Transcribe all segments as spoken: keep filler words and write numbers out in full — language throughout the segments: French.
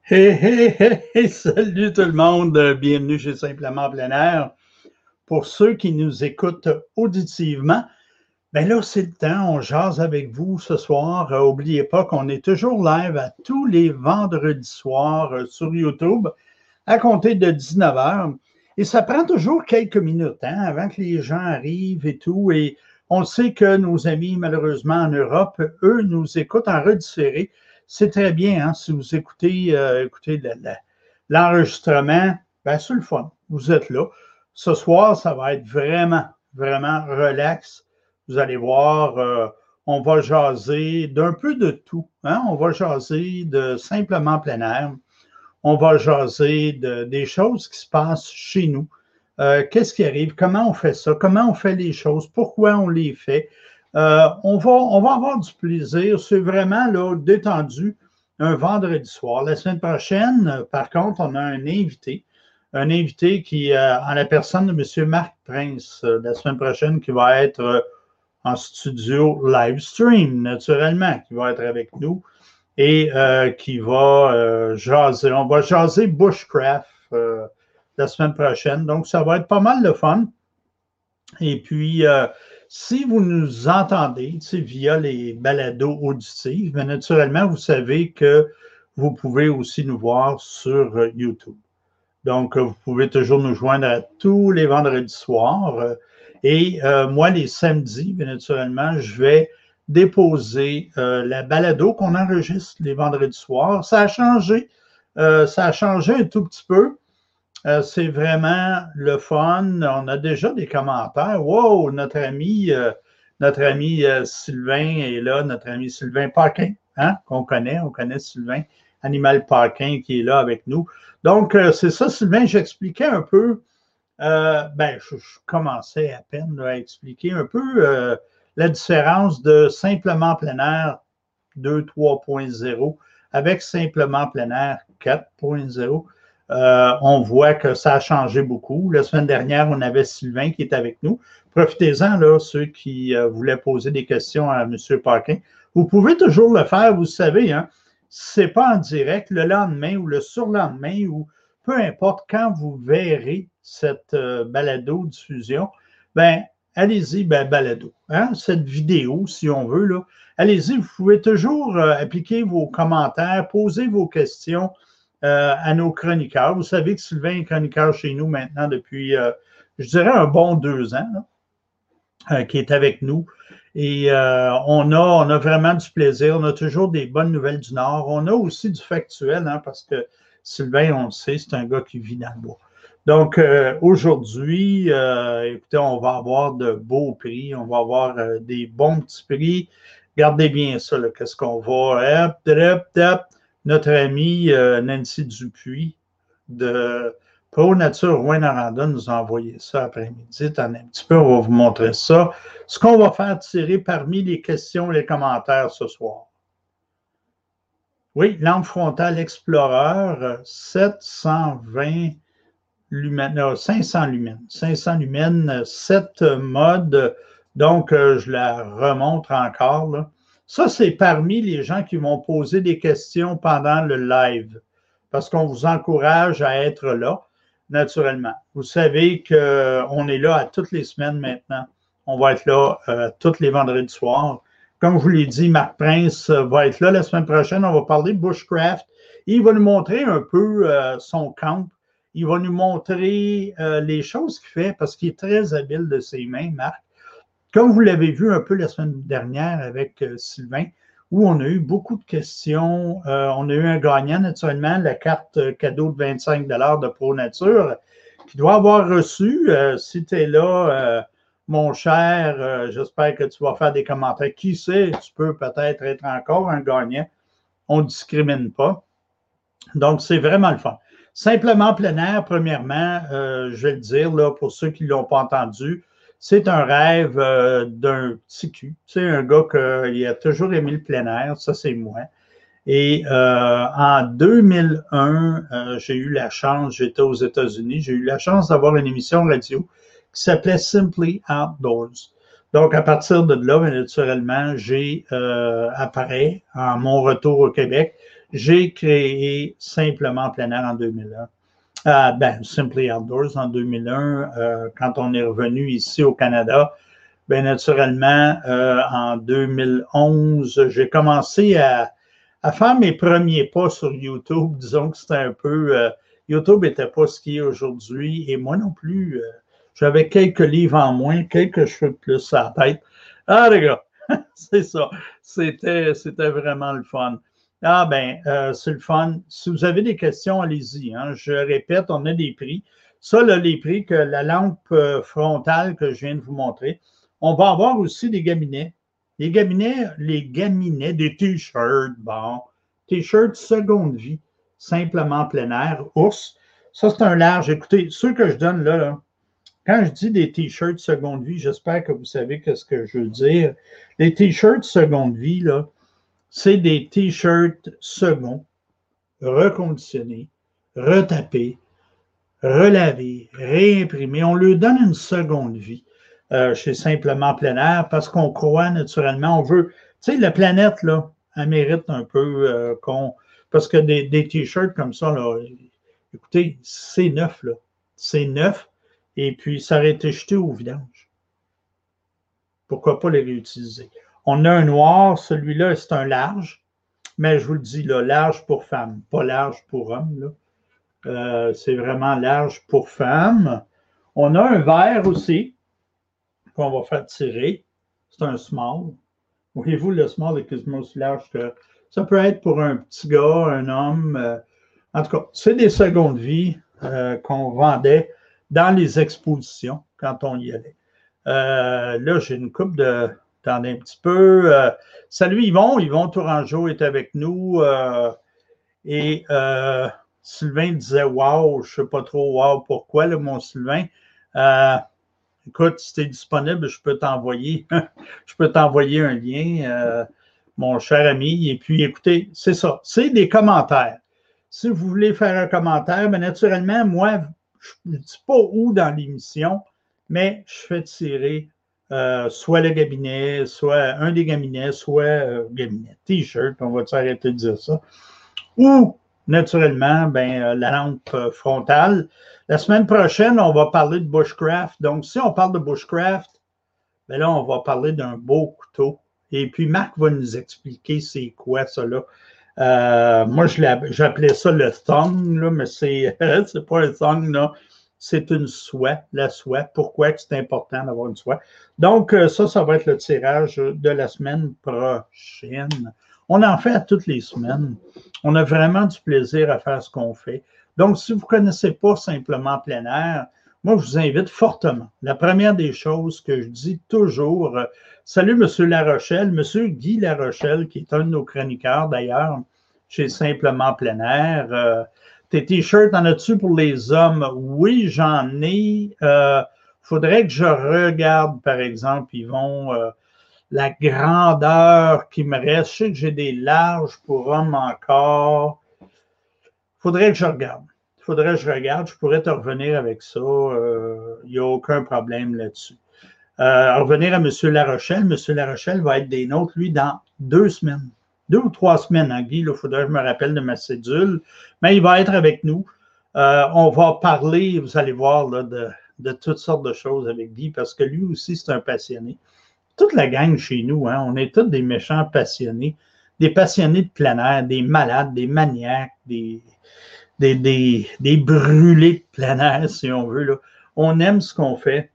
Hey, hey, hey, hey, salut tout le monde, euh, bienvenue chez Simplement Plein Air. Pour ceux qui nous écoutent auditivement, ben là, c'est le temps, on jase avec vous ce soir. Euh, N'oubliez pas qu'on est toujours live à tous les vendredis soirs euh, sur YouTube à compter de dix-neuf heures. Et ça prend toujours quelques minutes hein, avant que les gens arrivent et tout. Et on sait que nos amis, malheureusement, en Europe, eux, nous écoutent en redifféré. C'est très bien, hein, si vous écoutez, euh, écoutez le- le- l'enregistrement, ben, c'est le fun. Vous êtes là. Ce soir, ça va être vraiment, vraiment relax. Vous allez voir, euh, on va jaser d'un peu de tout. Hein? On va jaser de simplement plein air. On va jaser de, des choses qui se passent chez nous. Euh, Qu'est-ce qui arrive? Comment on fait ça? Comment on fait les choses? Pourquoi on les fait? Euh, on, va, on va avoir du plaisir. C'est vraiment là, détendu un vendredi soir. La semaine prochaine, par contre, on a un invité. Un invité qui, euh, en la personne de M. Marc Prince, euh, la semaine prochaine, qui va être euh, en studio live stream, naturellement, qui va être avec nous et euh, qui va euh, jaser. On va jaser Bushcraft euh, la semaine prochaine. Donc, ça va être pas mal de fun. Et puis, euh, si vous nous entendez via les balados auditifs, bien naturellement, vous savez que vous pouvez aussi nous voir sur euh, YouTube. Donc, vous pouvez toujours nous joindre à tous les vendredis soirs. Et euh, moi, les samedis, bien naturellement, je vais déposer euh, la balado qu'on enregistre les vendredis soirs. Ça a changé. Euh, ça a changé un tout petit peu. Euh, c'est vraiment le fun. On a déjà des commentaires. Wow, notre ami, euh, notre ami euh, Sylvain est là, notre ami Sylvain Paquin, hein, qu'on connaît, on connaît Sylvain, Animal Paquin qui est là avec nous. Donc, euh, c'est ça, Sylvain, j'expliquais un peu, euh, ben, je, je, commençais à peine là, à expliquer un peu euh, la différence de Simplement Plein Air deux trois point zéro avec Simplement Plein Air quatre point zéro. Euh, on voit que ça a changé beaucoup. La semaine dernière, on avait Sylvain qui est avec nous. Profitez-en, là, ceux qui euh, voulaient poser des questions à M. Paquin. Vous pouvez toujours le faire, vous savez, hein, si ce n'est pas en direct, le lendemain ou le surlendemain ou peu importe quand vous verrez cette euh, balado-diffusion, ben, allez-y, ben, balado. Hein, cette vidéo, si on veut, là, allez-y, vous pouvez toujours euh, appliquer vos commentaires, poser vos questions euh, à nos chroniqueurs. Vous savez que Sylvain est chroniqueur chez nous maintenant depuis, euh, je dirais, un bon deux ans, là, euh, qui est avec nous. Et euh, on, a, on a vraiment du plaisir. On a toujours des bonnes nouvelles du Nord. On a aussi du factuel, hein, parce que Sylvain, on le sait, c'est un gars qui vit dans le bois. Donc, euh, aujourd'hui, euh, écoutez, on va avoir de beaux prix. On va avoir euh, des bons petits prix. Regardez bien ça, là, qu'est-ce qu'on va. Hop, hop, hop. Notre amie euh, Nancy Dupuis de Pro Nature Rouyn-Noranda nous a envoyé ça après-midi. Attendez un petit peu, on va vous montrer ça. Ce qu'on va faire tirer parmi les questions et les commentaires ce soir. Oui, lampe frontale Explorer, sept cent vingt lumens, non, cinq cents lumens. cinq cents lumens, sept modes. Donc, je la remontre encore, là. Ça, c'est parmi les gens qui vont poser des questions pendant le live, parce qu'on vous encourage à être là, naturellement. Vous savez qu'on est là à toutes les semaines maintenant. On va être là euh, tous les vendredis soirs. Comme je vous l'ai dit, Marc Prince va être là la semaine prochaine. On va parler de Bushcraft. Il va nous montrer un peu euh, son camp. Il va nous montrer euh, les choses qu'il fait parce qu'il est très habile de ses mains, Marc. Comme vous l'avez vu un peu la semaine dernière avec euh, Sylvain, où on a eu beaucoup de questions. Euh, on a eu un gagnant, naturellement, la carte cadeau de vingt-cinq dollars de Pro Nature, qui doit avoir reçu, euh, si tu es là, euh, mon cher, euh, j'espère que tu vas faire des commentaires. Qui sait, tu peux peut-être être encore un gagnant. On ne discrimine pas. Donc, c'est vraiment le fun. Simplement plein air, premièrement, euh, je vais le dire, là, pour ceux qui ne l'ont pas entendu, c'est un rêve euh, d'un petit cul. Tu sais, un gars qui a toujours aimé le plein air, ça c'est moi. Et euh, en deux mille un, euh, j'ai eu la chance, j'étais aux États-Unis, j'ai eu la chance d'avoir une émission radio qui s'appelait Simply Outdoors. Donc, à partir de là, naturellement, j'ai, euh, après, en mon retour au Québec, j'ai créé Simplement Plein Air en deux mille un. Euh, ben, Simply Outdoors en deux mille un, euh, quand on est revenu ici au Canada. Bien naturellement, euh, en deux mille onze, j'ai commencé à, à faire mes premiers pas sur YouTube. Disons que c'était un peu... Euh, YouTube n'était pas ce qu'il est aujourd'hui, et moi non plus. Euh, j'avais quelques livres en moins, quelques cheveux de plus à la tête. Ah, les gars, c'est ça. C'était, c'était vraiment le fun. Ah, ben, euh, c'est le fun. Si vous avez des questions, allez-y. Hein. Je répète, on a des prix. Ça, là, les prix que la lampe euh, frontale que je viens de vous montrer. On va avoir aussi des gaminets. Les gaminets, les gaminets, des t-shirts, bon, t-shirts seconde vie, simplement plein air, ours. Ça, c'est un large. Écoutez, ceux que je donne là, là quand je dis des t-shirts seconde vie, j'espère que vous savez ce que je veux dire. Les t-shirts seconde vie, là, c'est des t-shirts seconds, reconditionnés, retapés, relavés, réimprimés. On leur donne une seconde vie. Euh, chez Simplement Plein Air parce qu'on croit naturellement, on veut, tu sais, la planète, là, elle mérite un peu euh, qu'on, parce que des, des t-shirts comme ça, là, écoutez, c'est neuf, là, c'est neuf, et puis ça aurait été jeté au vidange. Pourquoi pas les réutiliser? On a un noir, celui-là, c'est un large, mais je vous le dis, là, large pour femme, pas large pour homme, là. Euh, c'est vraiment large pour femme. On a un vert aussi, qu'on va faire tirer. C'est un small. Voyez-vous, le small est quasiment aussi large que ça peut être pour un petit gars, un homme. Euh, en tout cas, c'est des secondes vies euh, qu'on vendait dans les expositions quand on y allait. Euh, là, j'ai une coupe de. Attendez un petit peu. Euh, salut Yvon. Yvon Tourangeau est avec nous. Euh, et euh, Sylvain disait wow, je ne sais pas trop wow pourquoi, là, mon Sylvain. Euh, Écoute, si tu es disponible, je peux t'envoyer, je peux t'envoyer un lien, euh, mon cher ami. Et puis, écoutez, c'est ça, c'est des commentaires. Si vous voulez faire un commentaire, bien naturellement, moi, je ne dis pas où dans l'émission, mais je fais tirer euh, soit le gabinet, soit un des gabinets, soit euh, gabinet, t-shirt, on va arrêter de dire ça, ou naturellement, ben, la lampe frontale. La semaine prochaine, on va parler de bushcraft. Donc, si on parle de bushcraft, ben là, on va parler d'un beau couteau. Et puis, Marc va nous expliquer c'est quoi ça là. Euh, moi, j'appelais ça le thong, là, mais c'est c'est pas un thong, là. C'est une soie, la soie. Pourquoi c'est important d'avoir une soie? Donc, ça, ça va être le tirage de la semaine prochaine. On en fait à toutes les semaines. On a vraiment du plaisir à faire ce qu'on fait. Donc, si vous ne connaissez pas Simplement Plein Air, moi, je vous invite fortement. La première des choses que je dis toujours, euh, salut M. Larochelle, M. Guy Larochelle, qui est un de nos chroniqueurs d'ailleurs, chez Simplement Plein Air. Euh, tes t-shirts, en as-tu pour les hommes? Oui, j'en ai. Il euh, faudrait que je regarde, par exemple, ils vont... Euh, la grandeur qui me reste. Je sais que j'ai des larges pour hommes encore. Il faudrait que je regarde. Il faudrait que je regarde. Je pourrais te revenir avec ça. Il euh, n'y a aucun problème là-dessus. Euh, revenir à M. Larochelle. M. Larochelle va être des nôtres, lui, dans deux semaines. Deux ou trois semaines, hein, Guy. Il faudrait que je me rappelle de ma cédule. Mais il va être avec nous. Euh, on va parler, vous allez voir, là, de, de toutes sortes de choses avec Guy, parce que lui aussi, c'est un passionné. Toute la gang chez nous, hein, on est tous des méchants passionnés, des passionnés de plein air, des malades, des maniaques, des, des, des, des brûlés de plein air, si on veut. Là. On aime ce qu'on fait.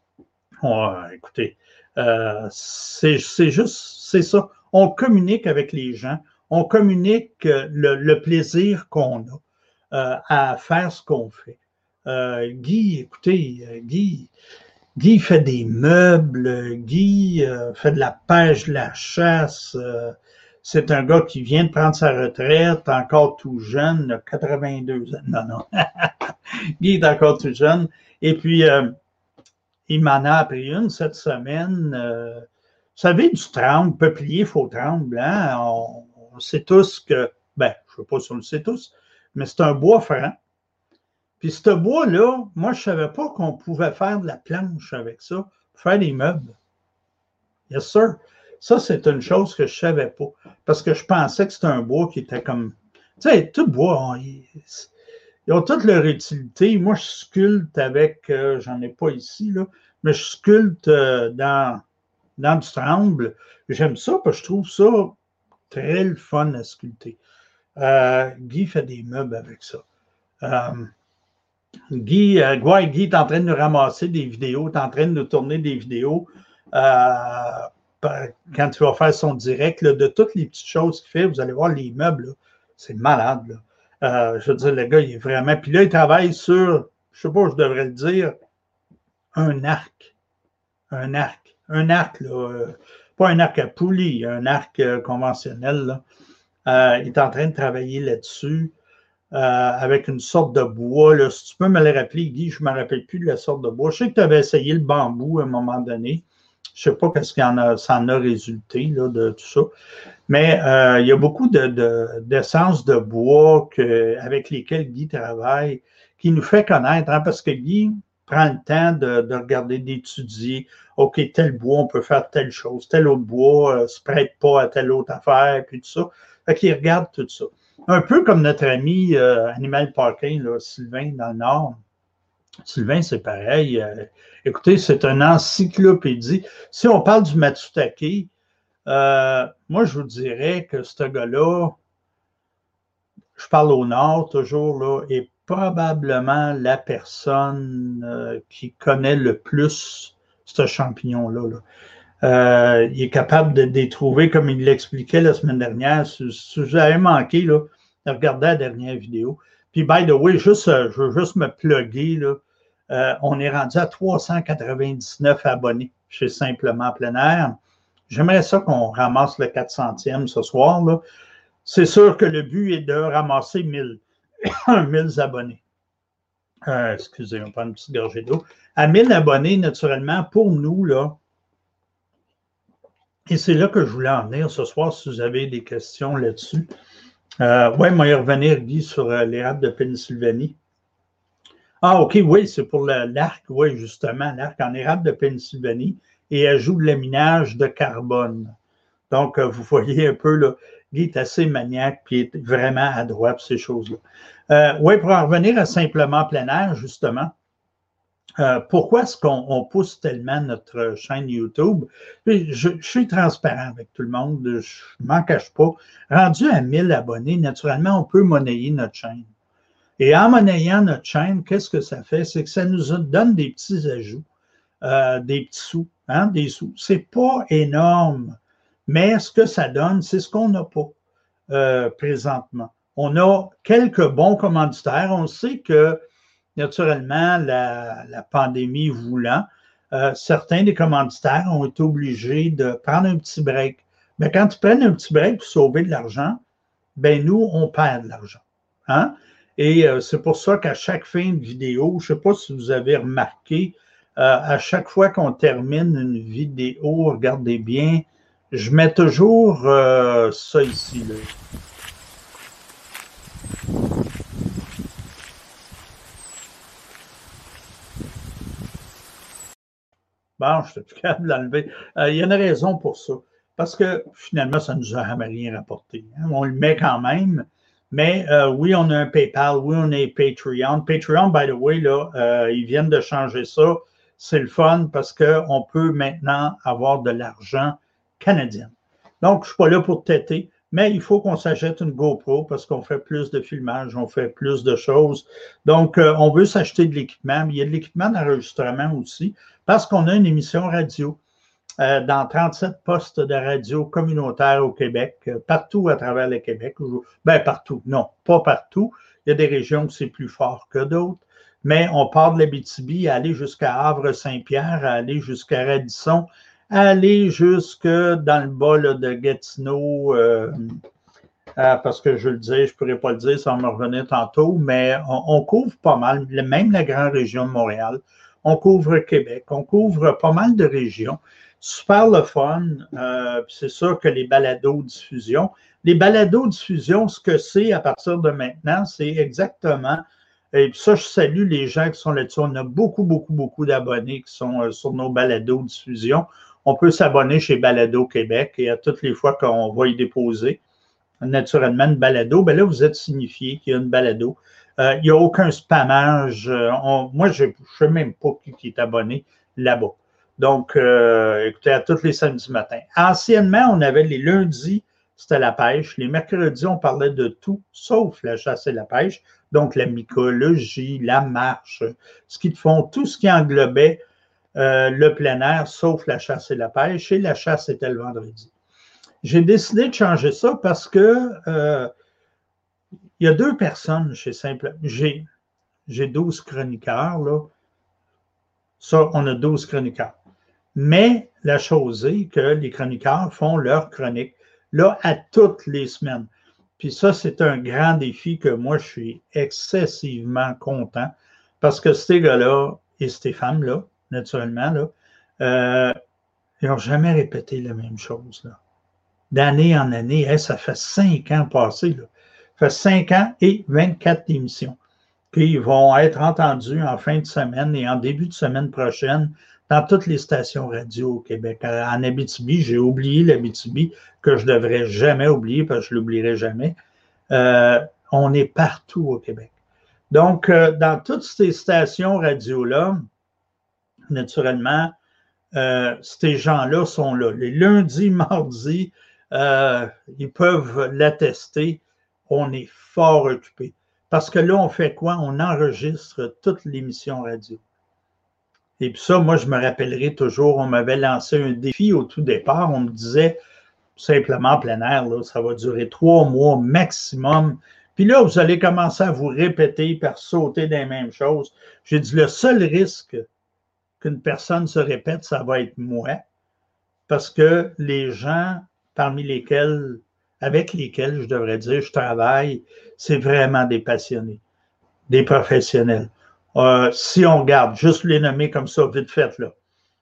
Oh, écoutez, euh, c'est juste, c'est ça. On communique avec les gens, on communique le, le plaisir qu'on a euh, à faire ce qu'on fait. Euh, Guy, écoutez, Guy, Guy fait des meubles, Guy euh, fait de la pêche, de la chasse. Euh, c'est un gars qui vient de prendre sa retraite, encore tout jeune, quatre-vingt-deux ans. Non, non. Guy est encore tout jeune. Et puis, euh, il m'en a appris une cette semaine. Euh, vous savez, du tremble, peuplier, faux tremble, hein? On, on sait tous que, ben, je ne sais pas si on le sait tous, mais c'est un bois franc. Puis ce bois-là, moi, je ne savais pas qu'on pouvait faire de la planche avec ça, pour faire des meubles. Yes, sir. Ça, c'est une chose que je ne savais pas. Parce que je pensais que c'était un bois qui était comme Tu sais, tout bois, on, ils, ils ont toutes leur utilité. Moi, je sculpte avec, euh, j'en ai pas ici, là, mais je sculpte euh, dans, dans du tremble. J'aime ça parce que je trouve ça très le fun à sculpter. Euh, Guy fait des meubles avec ça. Euh, Guy, euh, ouais, Guy est en train de nous ramasser des vidéos, est en train de nous tourner des vidéos euh, quand tu vas faire son direct, là, de toutes les petites choses qu'il fait. Vous allez voir les meubles, c'est malade. Là. Euh, je veux dire, le gars, il est vraiment. Puis là, il travaille sur, je sais pas, je devrais le dire, un arc. Un arc. Un arc, là. Euh, pas un arc à poulie, un arc euh, conventionnel. Là. Euh, il est en train de travailler là-dessus. Euh, avec une sorte de bois. Là. Si tu peux me le rappeler, Guy, je ne me rappelle plus de la sorte de bois. Je sais que tu avais essayé le bambou à un moment donné. Je ne sais pas qu'est-ce qu'il en a, ça en a résulté là, de tout ça. Mais euh, il y a beaucoup de, de, d'essences de bois que, avec lesquelles Guy travaille, qui nous fait connaître, hein, parce que Guy prend le temps de, de regarder, d'étudier. OK, tel bois, on peut faire telle chose, tel autre bois ne euh, se prête pas à telle autre affaire, puis tout ça. Fait qu'il regarde tout ça. Un peu comme notre ami euh, Animal Parking, là, Sylvain, dans le Nord. Sylvain, c'est pareil. Euh, écoutez, c'est une encyclopédie. Si on parle du Matsutake, euh, moi, je vous dirais que ce gars-là, je parle au Nord toujours, là, est probablement la personne euh, qui connaît le plus ce champignon-là. Là. Euh, il est capable de les trouver, comme il l'expliquait la semaine dernière. Si, si vous avez manqué, là, regardez la dernière vidéo. Puis, by the way, juste, je veux juste me plugger, là. Euh, on est rendu à trois cent quatre-vingt-dix-neuf abonnés chez Simplement Plein Air. J'aimerais ça qu'on ramasse le quatre centième ce soir. Là. C'est sûr que le but est de ramasser mille, mille abonnés. Euh, excusez, on prend une petite gorgée d'eau. À mille abonnés, naturellement, pour nous, là, et c'est là que je voulais en venir ce soir, si vous avez des questions là-dessus. Euh, oui, moi, y revenir, Guy, sur euh, l'érable de Pennsylvanie. Ah, OK, oui, c'est pour le, l'arc, oui, justement, l'arc en érable de Pennsylvanie et ajout de laminage de carbone. Donc, euh, vous voyez un peu, là, Guy est assez maniaque puis est vraiment à droite pour ces choses-là. Euh, oui, pour en revenir à Simplement Plein Air, justement, Euh, pourquoi est-ce qu'on on pousse tellement notre chaîne YouTube? Je, je suis transparent avec tout le monde, je ne m'en cache pas. Rendu à mille abonnés, naturellement, on peut monnayer notre chaîne. Et en monnayant notre chaîne, qu'est-ce que ça fait? C'est que ça nous donne des petits ajouts, euh, des petits sous, hein, des sous. Ce n'est pas énorme, mais ce que ça donne, c'est ce qu'on n'a pas euh, présentement. On a quelques bons commanditaires. On sait que naturellement, la, la pandémie voulant, euh, certains des commanditaires ont été obligés de prendre un petit break. Mais quand tu prends un petit break pour sauver de l'argent, ben nous, on perd de l'argent. Hein? Et euh, c'est pour ça qu'à chaque fin de vidéo, je ne sais pas si vous avez remarqué, euh, à chaque fois qu'on termine une vidéo, regardez bien, je mets toujours euh, ça ici, là. Bon, je suis plus capable de l'enlever. Euh, il y a une raison pour ça. Parce que finalement, ça ne nous a jamais rien rapporté. Hein. On le met quand même. Mais euh, oui, on a un PayPal, oui, on a un Patreon. Patreon, by the way, là, euh, ils viennent de changer ça. C'est le fun parce qu'on peut maintenant avoir de l'argent canadien. Donc, je ne suis pas là pour têter, mais il faut qu'on s'achète une GoPro parce qu'on fait plus de filmage, on fait plus de choses. Donc, euh, on veut s'acheter de l'équipement, mais il y a de l'équipement d'enregistrement aussi parce qu'on a une émission radio euh, dans trente-sept postes de radio communautaires au Québec, euh, partout à travers le Québec. Bien, partout. Non, pas partout. Il y a des régions où c'est plus fort que d'autres. Mais on part de l'Abitibi à aller jusqu'à Havre-Saint-Pierre, à aller jusqu'à Radisson, à aller jusque dans le bas là, de Gatineau, euh, euh, parce que je le dis, je ne pourrais pas le dire, ça va me revenir tantôt, mais on, on couvre pas mal, même la grande région de Montréal. On couvre Québec, on couvre pas mal de régions. Super le fun. Euh, c'est sûr que les balados-diffusion. Les balados-diffusion, ce que c'est à partir de maintenant, c'est exactement, et puis ça, je salue les gens qui sont là-dessus. On a beaucoup, beaucoup, beaucoup d'abonnés qui sont euh, sur nos balados-diffusion. On peut s'abonner chez Balado Québec et à toutes les fois qu'on va y déposer, naturellement une balado, bien là, vous êtes signifié qu'il y a une balado. Euh, il n'y a aucun spammage. On, moi, je ne sais même pas qui, qui est abonné là-bas. Donc, euh, écoutez, à tous les samedis matins. Anciennement, on avait les lundis, c'était la pêche. Les mercredis, on parlait de tout, sauf la chasse et la pêche. Donc, la mycologie, la marche, ce qui font, tout ce qui englobait euh, le plein air, sauf la chasse et la pêche. Et la chasse était le vendredi. J'ai décidé de changer ça parce que euh, il y a deux personnes chez Simple. J'ai, j'ai douze chroniqueurs, là. Ça, on a douze chroniqueurs. Mais la chose est que les chroniqueurs font leur chronique, là, à toutes les semaines. Puis ça, c'est un grand défi que moi, je suis excessivement content parce que ces gars-là et ces femmes-là, naturellement, là, euh, ils n'ont jamais répété la même chose, là. D'année en année, hein, ça fait cinq ans passés, là. Ça fait cinq ans et vingt-quatre émissions. Puis ils vont être entendus en fin de semaine et en début de semaine prochaine dans toutes les stations radio au Québec. En Abitibi, j'ai oublié l'Abitibi, que je ne devrais jamais oublier parce que je ne l'oublierai jamais. Euh, on est partout au Québec. Donc, euh, dans toutes ces stations radio-là, naturellement, euh, ces gens-là sont là. Les lundis, mardis, euh, ils peuvent l'attester. On est fort occupés. Parce que là, on fait quoi? On enregistre toute l'émission radio. Et puis ça, moi, je me rappellerai toujours, on m'avait lancé un défi au tout départ. On me disait simplement plein air, là, ça va durer trois mois maximum. Puis là, vous allez commencer à vous répéter par sauter des mêmes choses. J'ai dit, le seul risque qu'une personne se répète, ça va être moi. Parce que les gens parmi lesquels, avec lesquels, je devrais dire, je travaille, c'est vraiment des passionnés, des professionnels. Euh, si on regarde, juste les nommer comme ça, vite fait, là.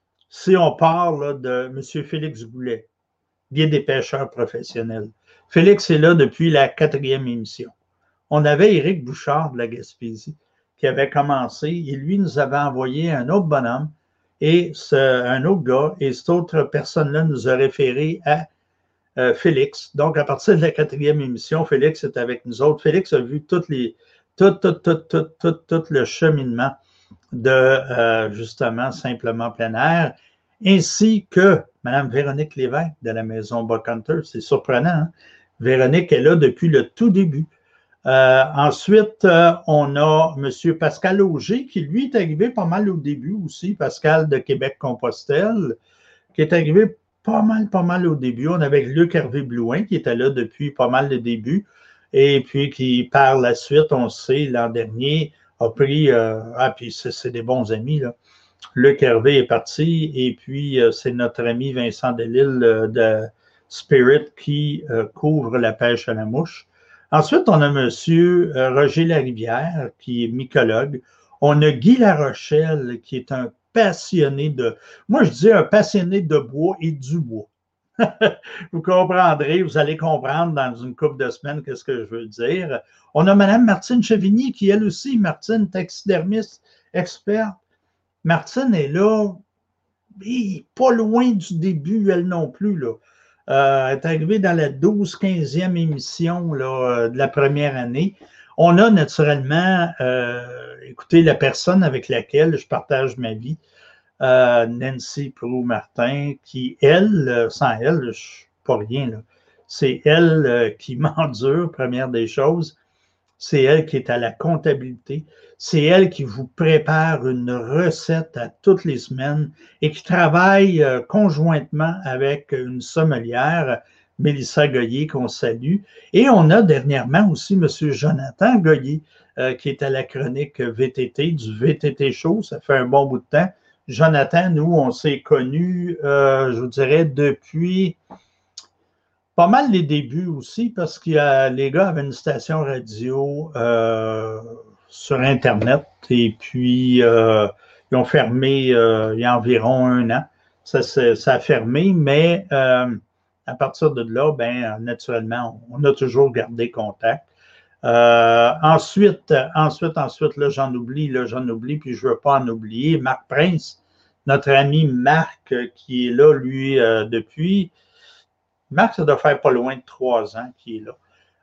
Si on parle là, de M. Félix Goulet, guide des pêcheurs professionnels. Félix est là depuis la quatrième émission. On avait Éric Bouchard de la Gaspésie qui avait commencé et lui nous avait envoyé un autre bonhomme et ce, un autre gars et cette autre personne-là nous a référé à euh, Félix. Donc, à partir de la quatrième émission, Félix est avec nous autres. Félix a vu toutes les, tout, tout, tout, tout, tout, tout le cheminement de, euh, justement, Simplement plein air, ainsi que Mme Véronique Lévesque de la maison Buckhunter. C'est surprenant, hein? Véronique est là depuis le tout début. Euh, ensuite, euh, on a M. Pascal Auger, qui lui est arrivé pas mal au début aussi, Pascal de Québec-Compostelle, qui est arrivé pas mal, pas mal au début. On avait Luc Hervé Blouin, qui était là depuis pas mal le début, et puis qui, par la suite, on sait, l'an dernier, a pris, euh, ah, puis c'est des bons amis, là. Luc Hervé est parti, et puis euh, c'est notre ami Vincent Delisle euh, de Spirit qui euh, couvre la pêche à la mouche. Ensuite, on a M. Roger Larivière, qui est mycologue. On a Guy Larochelle, qui est un passionné de, moi je dis un passionné de bois et du bois. Vous comprendrez, vous allez comprendre dans une couple de semaines qu'est-ce que je veux dire. On a Mme Martine Chevigny, qui elle aussi, Martine, taxidermiste, experte. Martine est là, pas loin du début, elle non plus, là. Euh, elle est arrivée dans la douze quinzième émission là, de la première année. On a naturellement, euh, écoutez, la personne avec laquelle je partage ma vie, euh, Nancy Proulx-Martin, qui, elle, sans elle, je ne suis pas rien, là. C'est elle euh, qui m'endure, première des choses. C'est elle qui est à la comptabilité. C'est elle qui vous prépare une recette à toutes les semaines et qui travaille euh, conjointement avec une sommelière, Mélissa Goyer, qu'on salue. Et on a dernièrement aussi M. Jonathan Goyer, euh, qui est à la chronique V T T, du V T T Show. Ça fait un bon bout de temps. Jonathan, nous, on s'est connus, euh, je vous dirais, depuis pas mal les débuts aussi, parce que euh, les gars avaient une station radio euh, sur Internet et puis euh, ils ont fermé euh, il y a environ un an. Ça, ça a fermé, mais euh, à partir de là, ben, naturellement, on a toujours gardé contact. Euh, ensuite, ensuite, ensuite, là, j'en oublie, là, j'en oublie, puis je ne veux pas en oublier. Marc Prince, notre ami Marc, qui est là, lui, euh, depuis. Marc, ça doit faire pas loin de trois ans qu'il est là.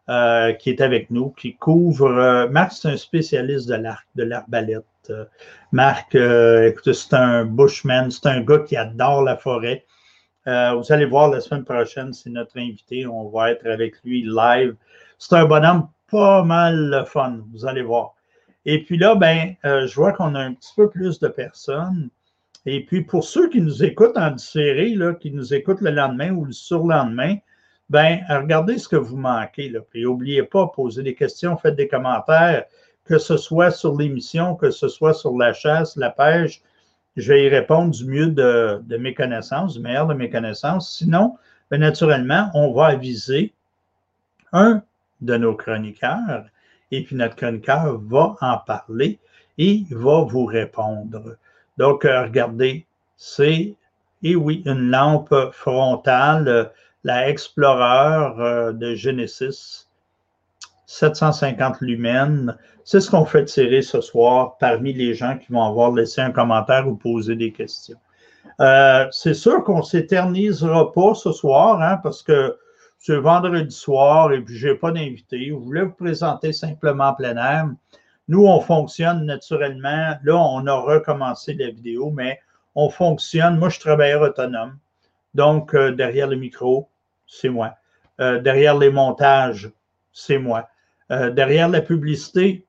euh, qui est avec nous, qui couvre... Euh, Marc, c'est un spécialiste de l'arc, de l'arbalète. Euh, Marc, euh, écoutez, c'est un bushman, c'est un gars qui adore la forêt. Euh, vous allez voir la semaine prochaine, c'est notre invité. On va être avec lui live. C'est un bonhomme pas mal le fun, vous allez voir. Et puis là, ben, euh, je vois qu'on a un petit peu plus de personnes. Et puis, pour ceux qui nous écoutent en différé, là, qui nous écoutent le lendemain ou le surlendemain, ben, regardez ce que vous manquez. Là. Puis, n'oubliez pas, poser des questions, faites des commentaires, que ce soit sur l'émission, que ce soit sur la chasse, la pêche. Je vais y répondre du mieux de, de mes connaissances, du meilleur de mes connaissances. Sinon, bien, naturellement, on va aviser un de nos chroniqueurs et puis notre chroniqueur va en parler et va vous répondre. Donc, euh, regardez, c'est, et oui, une lampe frontale, euh, la Explorer euh, de Genesis, sept cent cinquante lumens. C'est ce qu'on fait tirer ce soir parmi les gens qui vont avoir laissé un commentaire ou poser des questions. Euh, c'est sûr qu'on ne s'éternisera pas ce soir, hein, parce que c'est vendredi soir et puis je n'ai pas d'invité. Je voulais vous présenter simplement en plein air. Nous, on fonctionne naturellement. Là, on a recommencé la vidéo, mais on fonctionne. Moi, je suis travailleur autonome. Donc, euh, derrière le micro, c'est moi. Euh, derrière les montages, c'est moi. Euh, derrière la publicité,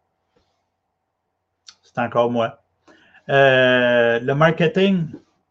c'est encore moi. Euh, le marketing,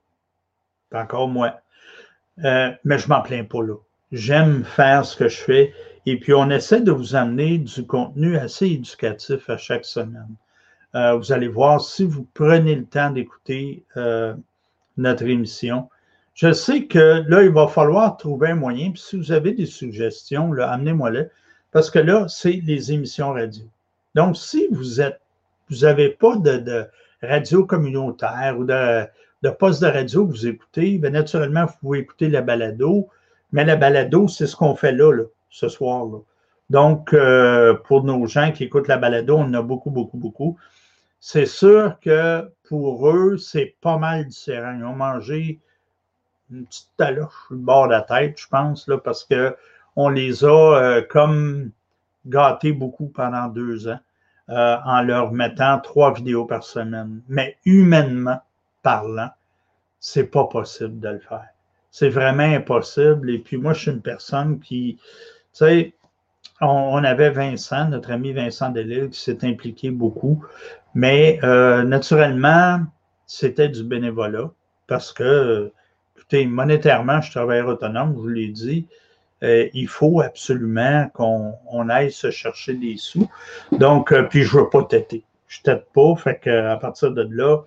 c'est encore moi. Euh, mais je ne m'en plains pas là. J'aime faire ce que je fais. Et puis, on essaie de vous amener du contenu assez éducatif à chaque semaine. Euh, vous allez voir, si vous prenez le temps d'écouter euh, notre émission, je sais que là, il va falloir trouver un moyen. Puis si vous avez des suggestions, là, amenez-moi-les. Parce que là, c'est les émissions radio. Donc, si vous êtes, vous n'avez pas de, de radio communautaire ou de, de poste de radio que vous écoutez, bien naturellement, vous pouvez écouter la balado. Mais la balado, c'est ce qu'on fait là, là ce soir. Là. Donc, euh, pour nos gens qui écoutent la balado, on en a beaucoup, beaucoup, beaucoup. C'est sûr que pour eux, c'est pas mal différent. Ils ont mangé une petite taloche sur le bord de la tête, je pense, là, parce qu'on les a euh, comme gâtés beaucoup pendant deux ans euh, en leur mettant trois vidéos par semaine. Mais humainement parlant, c'est pas possible de le faire. C'est vraiment impossible. Et puis moi, je suis une personne qui, tu sais, on, on avait Vincent, notre ami Vincent Delisle, qui s'est impliqué beaucoup. Mais euh, naturellement, c'était du bénévolat parce que, écoutez, monétairement, je travaille autonome, je vous l'ai dit. Euh, il faut absolument qu'on on aille se chercher des sous. Donc, euh, puis je ne veux pas têter. Je ne tête pas. Fait qu'à partir de là,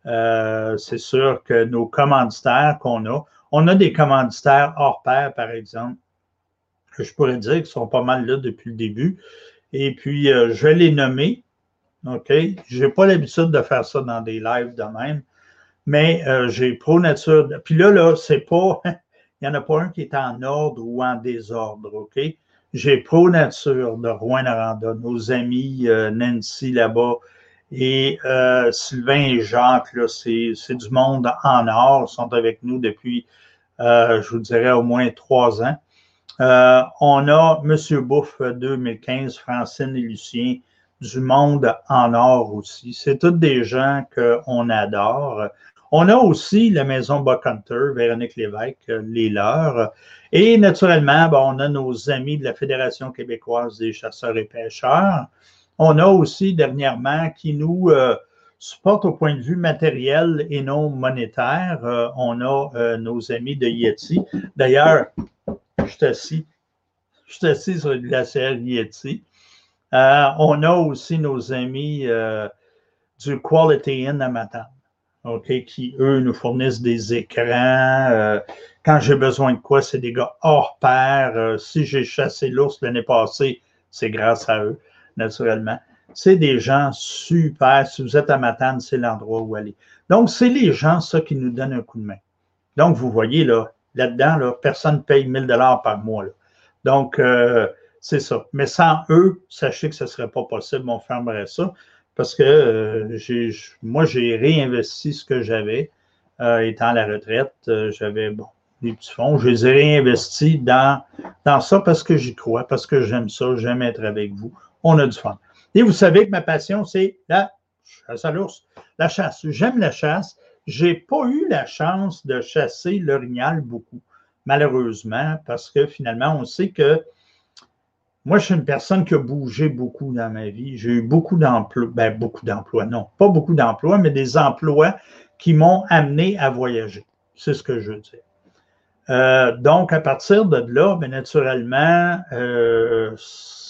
euh, c'est sûr que nos commanditaires qu'on a, on a des commanditaires hors pair, par exemple, que je pourrais dire qui sont pas mal là depuis le début. Et puis, euh, je vais les nommer. OK? Je n'ai pas l'habitude de faire ça dans des lives de même, mais euh, j'ai Pro Nature. Puis là, là, c'est pas. Il n'y en a pas un qui est en ordre ou en désordre, OK? J'ai Pro Nature de Rouyn-Noranda, nos amis euh, Nancy là-bas et euh, Sylvain et Jacques, là, c'est, c'est du monde en or, ils sont avec nous depuis, euh, je vous dirais, au moins trois ans. Euh, on a M. Bouffe deux mille quinze, Francine et Lucien, du monde en or aussi. C'est tous des gens qu'on adore. On a aussi la maison Buckhunter, Véronique Lévesque, les leurs. Et naturellement, ben, on a nos amis de la Fédération québécoise des chasseurs et pêcheurs. On a aussi dernièrement qui nous euh, supportent au point de vue matériel et non monétaire. Euh, on a euh, nos amis de Yeti. D'ailleurs, je suis assis, je suis assis sur le glaciaire Yeti. Euh, on a aussi nos amis euh, du Quality Inn à Matane, okay, qui, eux, nous fournissent des écrans. Euh, quand j'ai besoin de quoi, c'est des gars hors pair. Euh, si j'ai chassé l'ours l'année passée, c'est grâce à eux, naturellement. C'est des gens super. Si vous êtes à Matane, c'est l'endroit où aller. Donc, c'est les gens, ça, qui nous donnent un coup de main. Donc, vous voyez, là, là-dedans, là, personne ne paye mille dollars par mois. Là. Donc, euh, c'est ça. Mais sans eux, sachez que ce ne serait pas possible, on fermerait ça. Parce que euh, j'ai, moi, j'ai réinvesti ce que j'avais. Euh, étant à la retraite, euh, j'avais, bon, des petits fonds. Je les ai réinvestis dans, dans ça parce que j'y crois, parce que j'aime ça, j'aime être avec vous. On a du fun. Et vous savez que ma passion, c'est la chasse à l'ours, la chasse. J'aime la chasse. Je n'ai pas eu la chance de chasser l'orignal beaucoup, malheureusement, parce que finalement, on sait que moi, je suis une personne qui a bougé beaucoup dans ma vie. J'ai eu beaucoup d'emplois, ben beaucoup d'emplois, non, pas beaucoup d'emplois, mais des emplois qui m'ont amené à voyager. C'est ce que je veux dire. Euh, donc, à partir de là, bien naturellement, euh, tu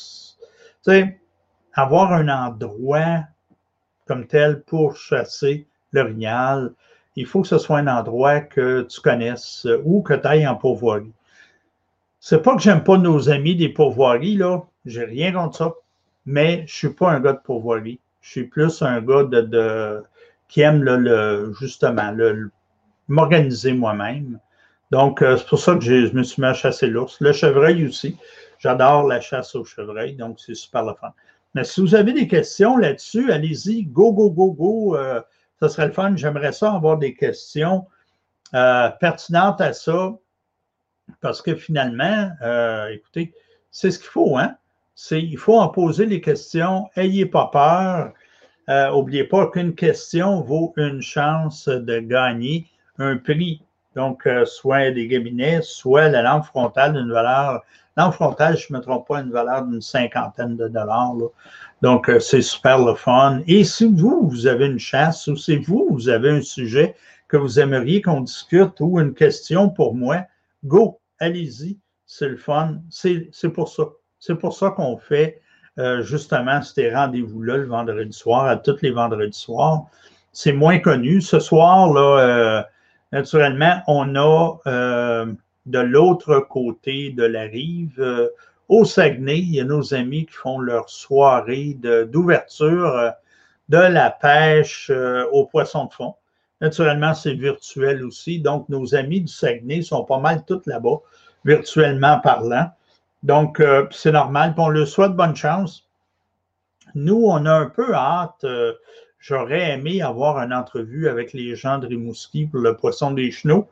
sais, avoir un endroit comme tel pour chasser l'orignal, il faut que ce soit un endroit que tu connaisses ou que tu ailles en pourvoirie. C'est pas que j'aime pas nos amis des pourvoiries, là, j'ai rien contre ça, mais je suis pas un gars de pourvoirie. Je suis plus un gars de, de qui aime le, le justement le, le, m'organiser moi-même. Donc, euh, c'est pour ça que je me suis mis à chasser l'ours. Le chevreuil aussi. J'adore la chasse au chevreuil, donc c'est super le fun. Mais si vous avez des questions là-dessus, allez-y, go, go, go, go. Euh, ça serait le fun. J'aimerais ça avoir des questions euh, pertinentes à ça. Parce que finalement, euh, écoutez, c'est ce qu'il faut, hein? C'est, il faut en poser les questions. Ayez pas peur. N'oubliez euh, pas qu'une question vaut une chance de gagner un prix. Donc, euh, soit des gabinets, soit la lampe frontale d'une valeur. Lampe frontale, je ne me trompe pas, une valeur d'une cinquantaine de dollars. Là. Donc, euh, c'est super le fun. Et si vous, vous avez une chasse ou si vous, vous avez un sujet que vous aimeriez qu'on discute ou une question pour moi, go, allez-y, c'est le fun. C'est, c'est pour ça. C'est pour ça qu'on fait euh, justement ces rendez-vous-là le vendredi soir, à tous les vendredis soirs. C'est moins connu. Ce soir, là, euh, naturellement, on a euh, de l'autre côté de la rive, euh, au Saguenay, il y a nos amis qui font leur soirée de, d'ouverture euh, de la pêche euh, aux poissons de fond. Naturellement, c'est virtuel aussi. Donc, nos amis du Saguenay sont pas mal tous là-bas, virtuellement parlant. Donc, euh, c'est normal. Puis on leur souhaite bonne chance. Nous, on a un peu hâte. Euh, j'aurais aimé avoir une entrevue avec les gens de Rimouski pour le poisson des chenaux.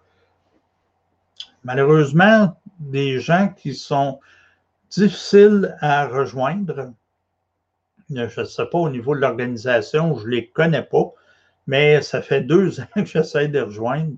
Malheureusement, des gens qui sont difficiles à rejoindre. Je ne sais pas au niveau de l'organisation, je ne les connais pas. Mais ça fait deux ans que j'essaie de rejoindre.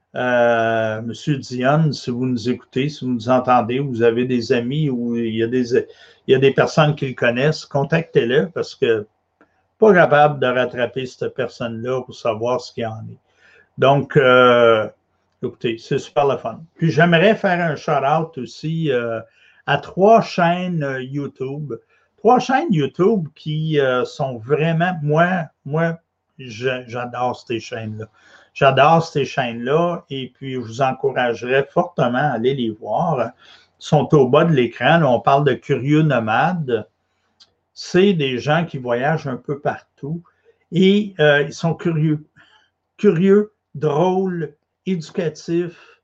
Euh, Monsieur Dionne, si vous nous écoutez, si vous nous entendez, vous avez des amis ou il y a des, il y a des personnes qui le connaissent, contactez-le parce que pas capable de rattraper cette personne-là pour savoir ce qu'il en est. Donc, euh, écoutez, c'est super le fun. Puis j'aimerais faire un shout-out aussi euh, à trois chaînes euh, YouTube. Trois chaînes YouTube qui euh, sont vraiment, moi, moi, j'adore ces chaînes-là. J'adore ces chaînes-là et puis je vous encouragerais fortement à aller les voir. Ils sont au bas de l'écran. Là, on parle de Curieux Nomades. C'est des gens qui voyagent un peu partout et euh, ils sont curieux. Curieux, drôles, éducatifs.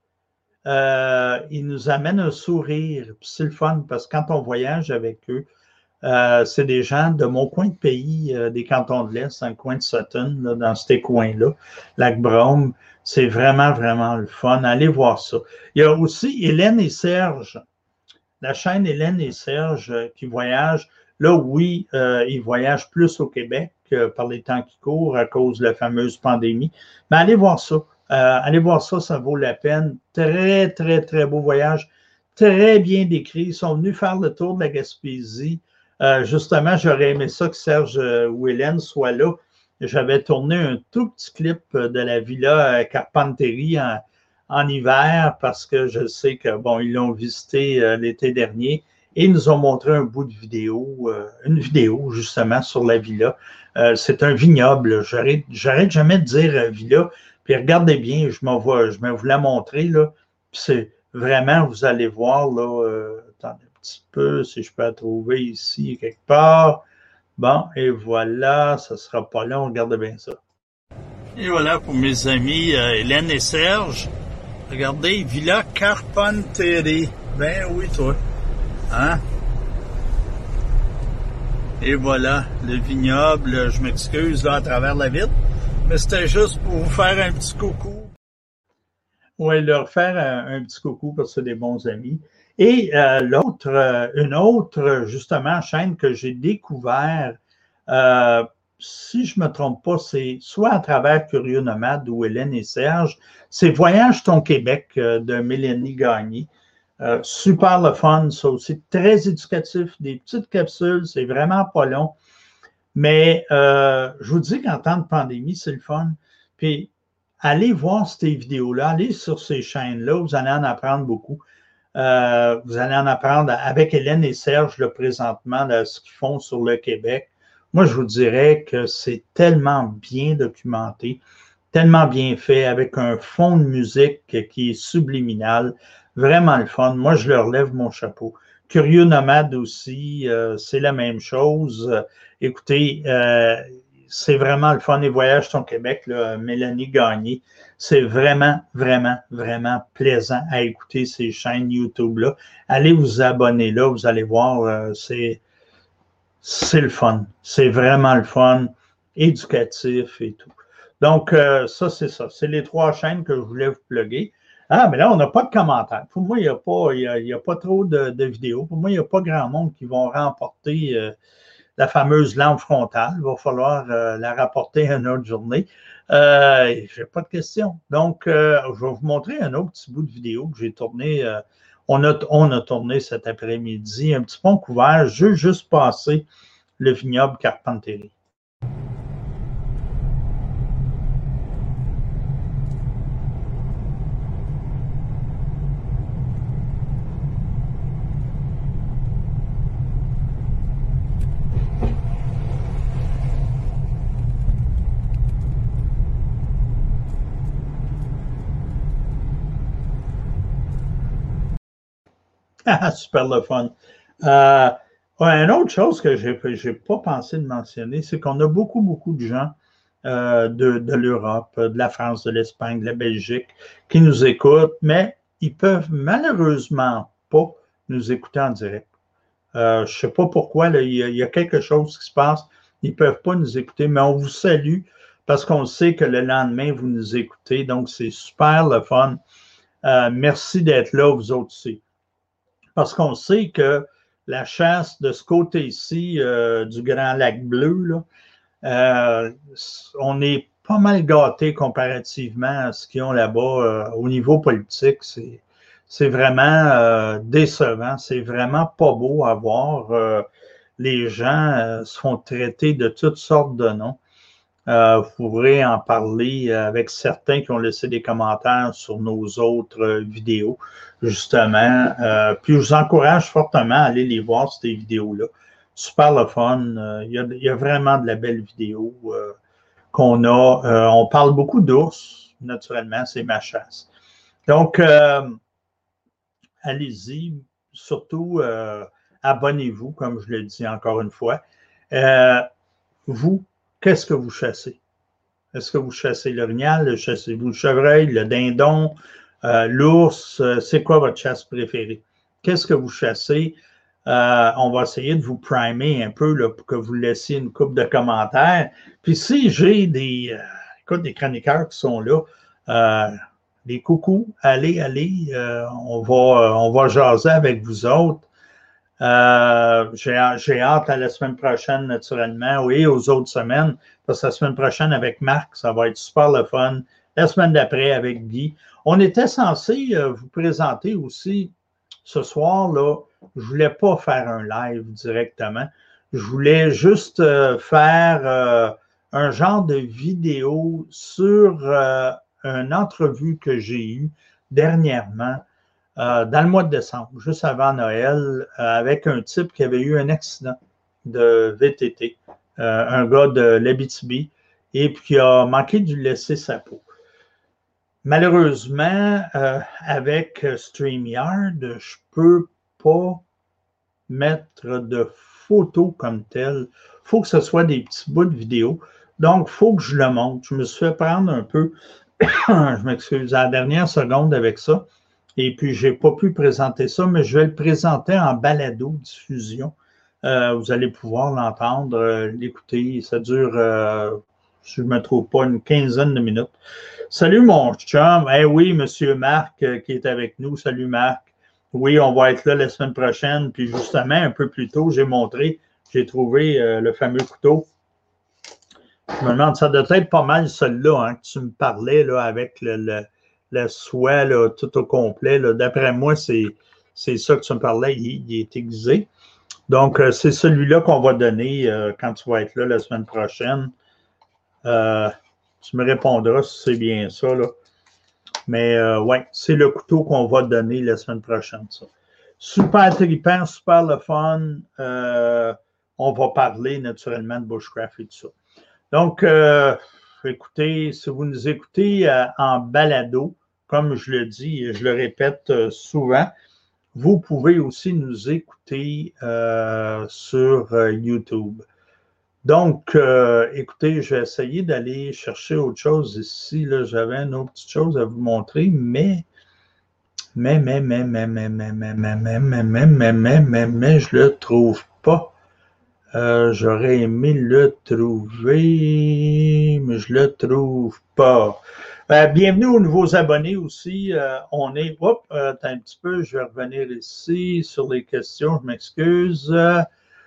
Euh, ils nous amènent un sourire. Puis c'est le fun parce que quand on voyage avec eux, Euh, c'est des gens de mon coin de pays, euh, des cantons de l'Est, dans le coin de Sutton, là, dans ces coins-là, Lac-Brome. C'est vraiment, vraiment le fun. Allez voir ça. Il y a aussi Hélène et Serge, la chaîne Hélène et Serge euh, qui voyagent. Là, oui, euh, ils voyagent plus au Québec euh, par les temps qui courent à cause de la fameuse pandémie. Mais allez voir ça. Euh, allez voir ça, ça vaut la peine. Très, très, très beau voyage. Très bien décrit. Ils sont venus faire le tour de la Gaspésie. Euh, justement, j'aurais aimé ça que Serge euh, ou Hélène soient là. J'avais tourné un tout petit clip de la Villa Carpentieri en, en hiver parce que je sais que, bon, ils l'ont visité euh, l'été dernier et ils nous ont montré un bout de vidéo, euh, une vidéo justement sur la villa. Euh, c'est un vignoble. J'arrête, j'arrête jamais de dire euh, villa. Puis regardez bien, je m'en vois, je me vous la montrer là. Puis c'est vraiment, vous allez voir là. Euh, attendez. Petit peu, si je peux la trouver ici quelque part. Bon, et voilà, ça ne sera pas long, regardez bien ça. Et voilà pour mes amis euh, Hélène et Serge. Regardez, Villa Carpentieri. Ben oui, toi. Hein? Et voilà, le vignoble, je m'excuse là à travers la vitre, mais c'était juste pour vous faire un petit coucou. Oui, leur faire un, un petit coucou parce que c'est des bons amis. Et euh, l'autre, euh, une autre, justement, chaîne que j'ai découvert, euh, si je ne me trompe pas, c'est soit à travers Curieux Nomade ou Hélène et Serge, c'est Voyage ton Québec euh, de Mélanie Gagné. Euh, super le fun, ça aussi, très éducatif, des petites capsules, c'est vraiment pas long. Mais euh, je vous dis qu'en temps de pandémie, c'est le fun. Puis, allez voir ces vidéos-là, allez sur ces chaînes-là, vous allez en apprendre beaucoup. Euh, vous allez en apprendre avec Hélène et Serge, là, présentement, là, ce qu'ils font sur le Québec. Moi, je vous dirais que c'est tellement bien documenté, tellement bien fait, avec un fond de musique qui est subliminal. Vraiment le fun. Moi, je leur lève mon chapeau. Curieux Nomade aussi, euh, c'est la même chose. Euh, écoutez, euh, c'est vraiment le fun. Les voyages sont Québec, là, Mélanie Gagné. C'est vraiment, vraiment, vraiment plaisant à écouter ces chaînes YouTube-là. Allez vous abonner là, vous allez voir, euh, c'est, c'est le fun. C'est vraiment le fun, éducatif et tout. Donc, euh, ça, c'est ça. C'est les trois chaînes que je voulais vous plugger. Ah, mais là, on n'a pas de commentaires. Pour moi, il n'y a, pas, il y a, il y a pas trop de, de vidéos. Pour moi, il n'y a pas grand monde qui vont remporter euh, la fameuse lampe frontale. Il va falloir euh, la rapporter à une autre journée. Euh, je n'ai pas de questions. Donc, euh, je vais vous montrer un autre petit bout de vidéo que j'ai tourné. Euh, on, a, on a tourné cet après-midi. Un petit pont couvert, juste, juste passé le vignoble Carpentier. Ah, super le fun. Euh, ouais, une autre chose que je n'ai pas pensé de mentionner, c'est qu'on a beaucoup, beaucoup de gens euh, de, de l'Europe, de la France, de l'Espagne, de la Belgique qui nous écoutent, mais ils peuvent malheureusement pas nous écouter en direct. Euh, je ne sais pas pourquoi, là, il, y a, il y a quelque chose qui se passe. Ils ne peuvent pas nous écouter, mais on vous salue parce qu'on sait que le lendemain, vous nous écoutez. Donc, c'est super le fun. Euh, merci d'être là, vous autres aussi. Parce qu'on sait que la chasse de ce côté-ci euh, du Grand Lac Bleu, là, euh, on est pas mal gâtés comparativement à ce qu'ils ont là-bas euh, au niveau politique. C'est, c'est vraiment euh, décevant. C'est vraiment pas beau à voir. Euh, les gens euh, se font traiter de toutes sortes de noms. Euh, vous pourrez en parler avec certains qui ont laissé des commentaires sur nos autres euh, vidéos, justement. Euh, puis je vous encourage fortement à aller les voir, ces vidéos-là. Super le fun. Euh, il, y a, il y a vraiment de la belle vidéo euh, qu'on a. Euh, on parle beaucoup d'ours, naturellement, c'est ma chasse. Donc, euh, allez-y. Surtout, euh, abonnez-vous, comme je le dis encore une fois. Euh, vous, qu'est-ce que vous chassez? Est-ce que vous chassez l'orignal? Chassez-vous le chevreuil, le dindon, euh, l'ours? C'est quoi votre chasse préférée? Qu'est-ce que vous chassez? Euh, on va essayer de vous primer un peu là, pour que vous laissiez une coupe de commentaires. Puis si j'ai des, euh, écoute, des chroniqueurs qui sont là, euh, des coucous, allez, allez, euh, on, va, on va jaser avec vous autres. Euh, j'ai, j'ai hâte à la semaine prochaine, naturellement, oui, aux autres semaines, parce que la semaine prochaine avec Marc, ça va être super le fun. La semaine d'après avec Guy. On était censé euh, vous présenter aussi ce soir, là, je ne voulais pas faire un live directement. Je voulais juste euh, faire euh, un genre de vidéo sur euh, une entrevue que j'ai eue dernièrement euh, dans le mois de décembre, juste avant Noël, euh, avec un type qui avait eu un accident de V T T, euh, un gars de l'Abitibi, et puis qui a manqué de lui laisser sa peau. Malheureusement, euh, avec StreamYard, je ne peux pas mettre de photos comme telles. Il faut que ce soit des petits bouts de vidéo. Donc, il faut que je le montre. Je me suis fait prendre un peu, je m'excuse, à la dernière seconde avec ça. Et puis, je n'ai pas pu présenter ça, mais je vais le présenter en balado-diffusion. Euh, vous allez pouvoir l'entendre, euh, l'écouter. Ça dure, euh, si je ne me trouve pas, une quinzaine de minutes. Salut mon chum. Eh oui, monsieur Marc euh, qui est avec nous. Salut Marc. Oui, on va être là la semaine prochaine. Puis justement, un peu plus tôt, j'ai montré, j'ai trouvé euh, le fameux couteau. Je me demande, ça doit être pas mal celui-là hein, que tu me parlais là, avec le, le, le soie là, tout au complet. D'après moi, c'est ça que tu me parlais, il, il est aiguisé. Donc, euh, c'est celui-là qu'on va donner euh, quand tu vas être là la semaine prochaine. Euh, tu me répondras si c'est bien ça, là. Mais euh, ouais, c'est le couteau qu'on va donner la semaine prochaine, ça. Super trippant, super le fun. Euh, on va parler naturellement de bushcraft et tout ça. Donc, euh, écoutez, si vous nous écoutez euh, en balado, comme je le dis et je le répète euh, souvent, vous pouvez aussi nous écouter euh, sur euh, YouTube. Donc, euh, écoutez, je vais essayer d'aller chercher autre chose ici. J'avais une autre petite chose à vous montrer, mais, mais, mais, mais, mais, mais, mais, mais, mais, mais, mais, mais, mais, mais, mais, mais, je le trouve pas. Euh, J'aurais aimé le trouver, mais je le trouve pas. Euh, bienvenue aux nouveaux abonnés aussi. Euh, on est, hop, euh, attends un petit peu, je vais revenir ici sur les questions, je m'excuse. Euh,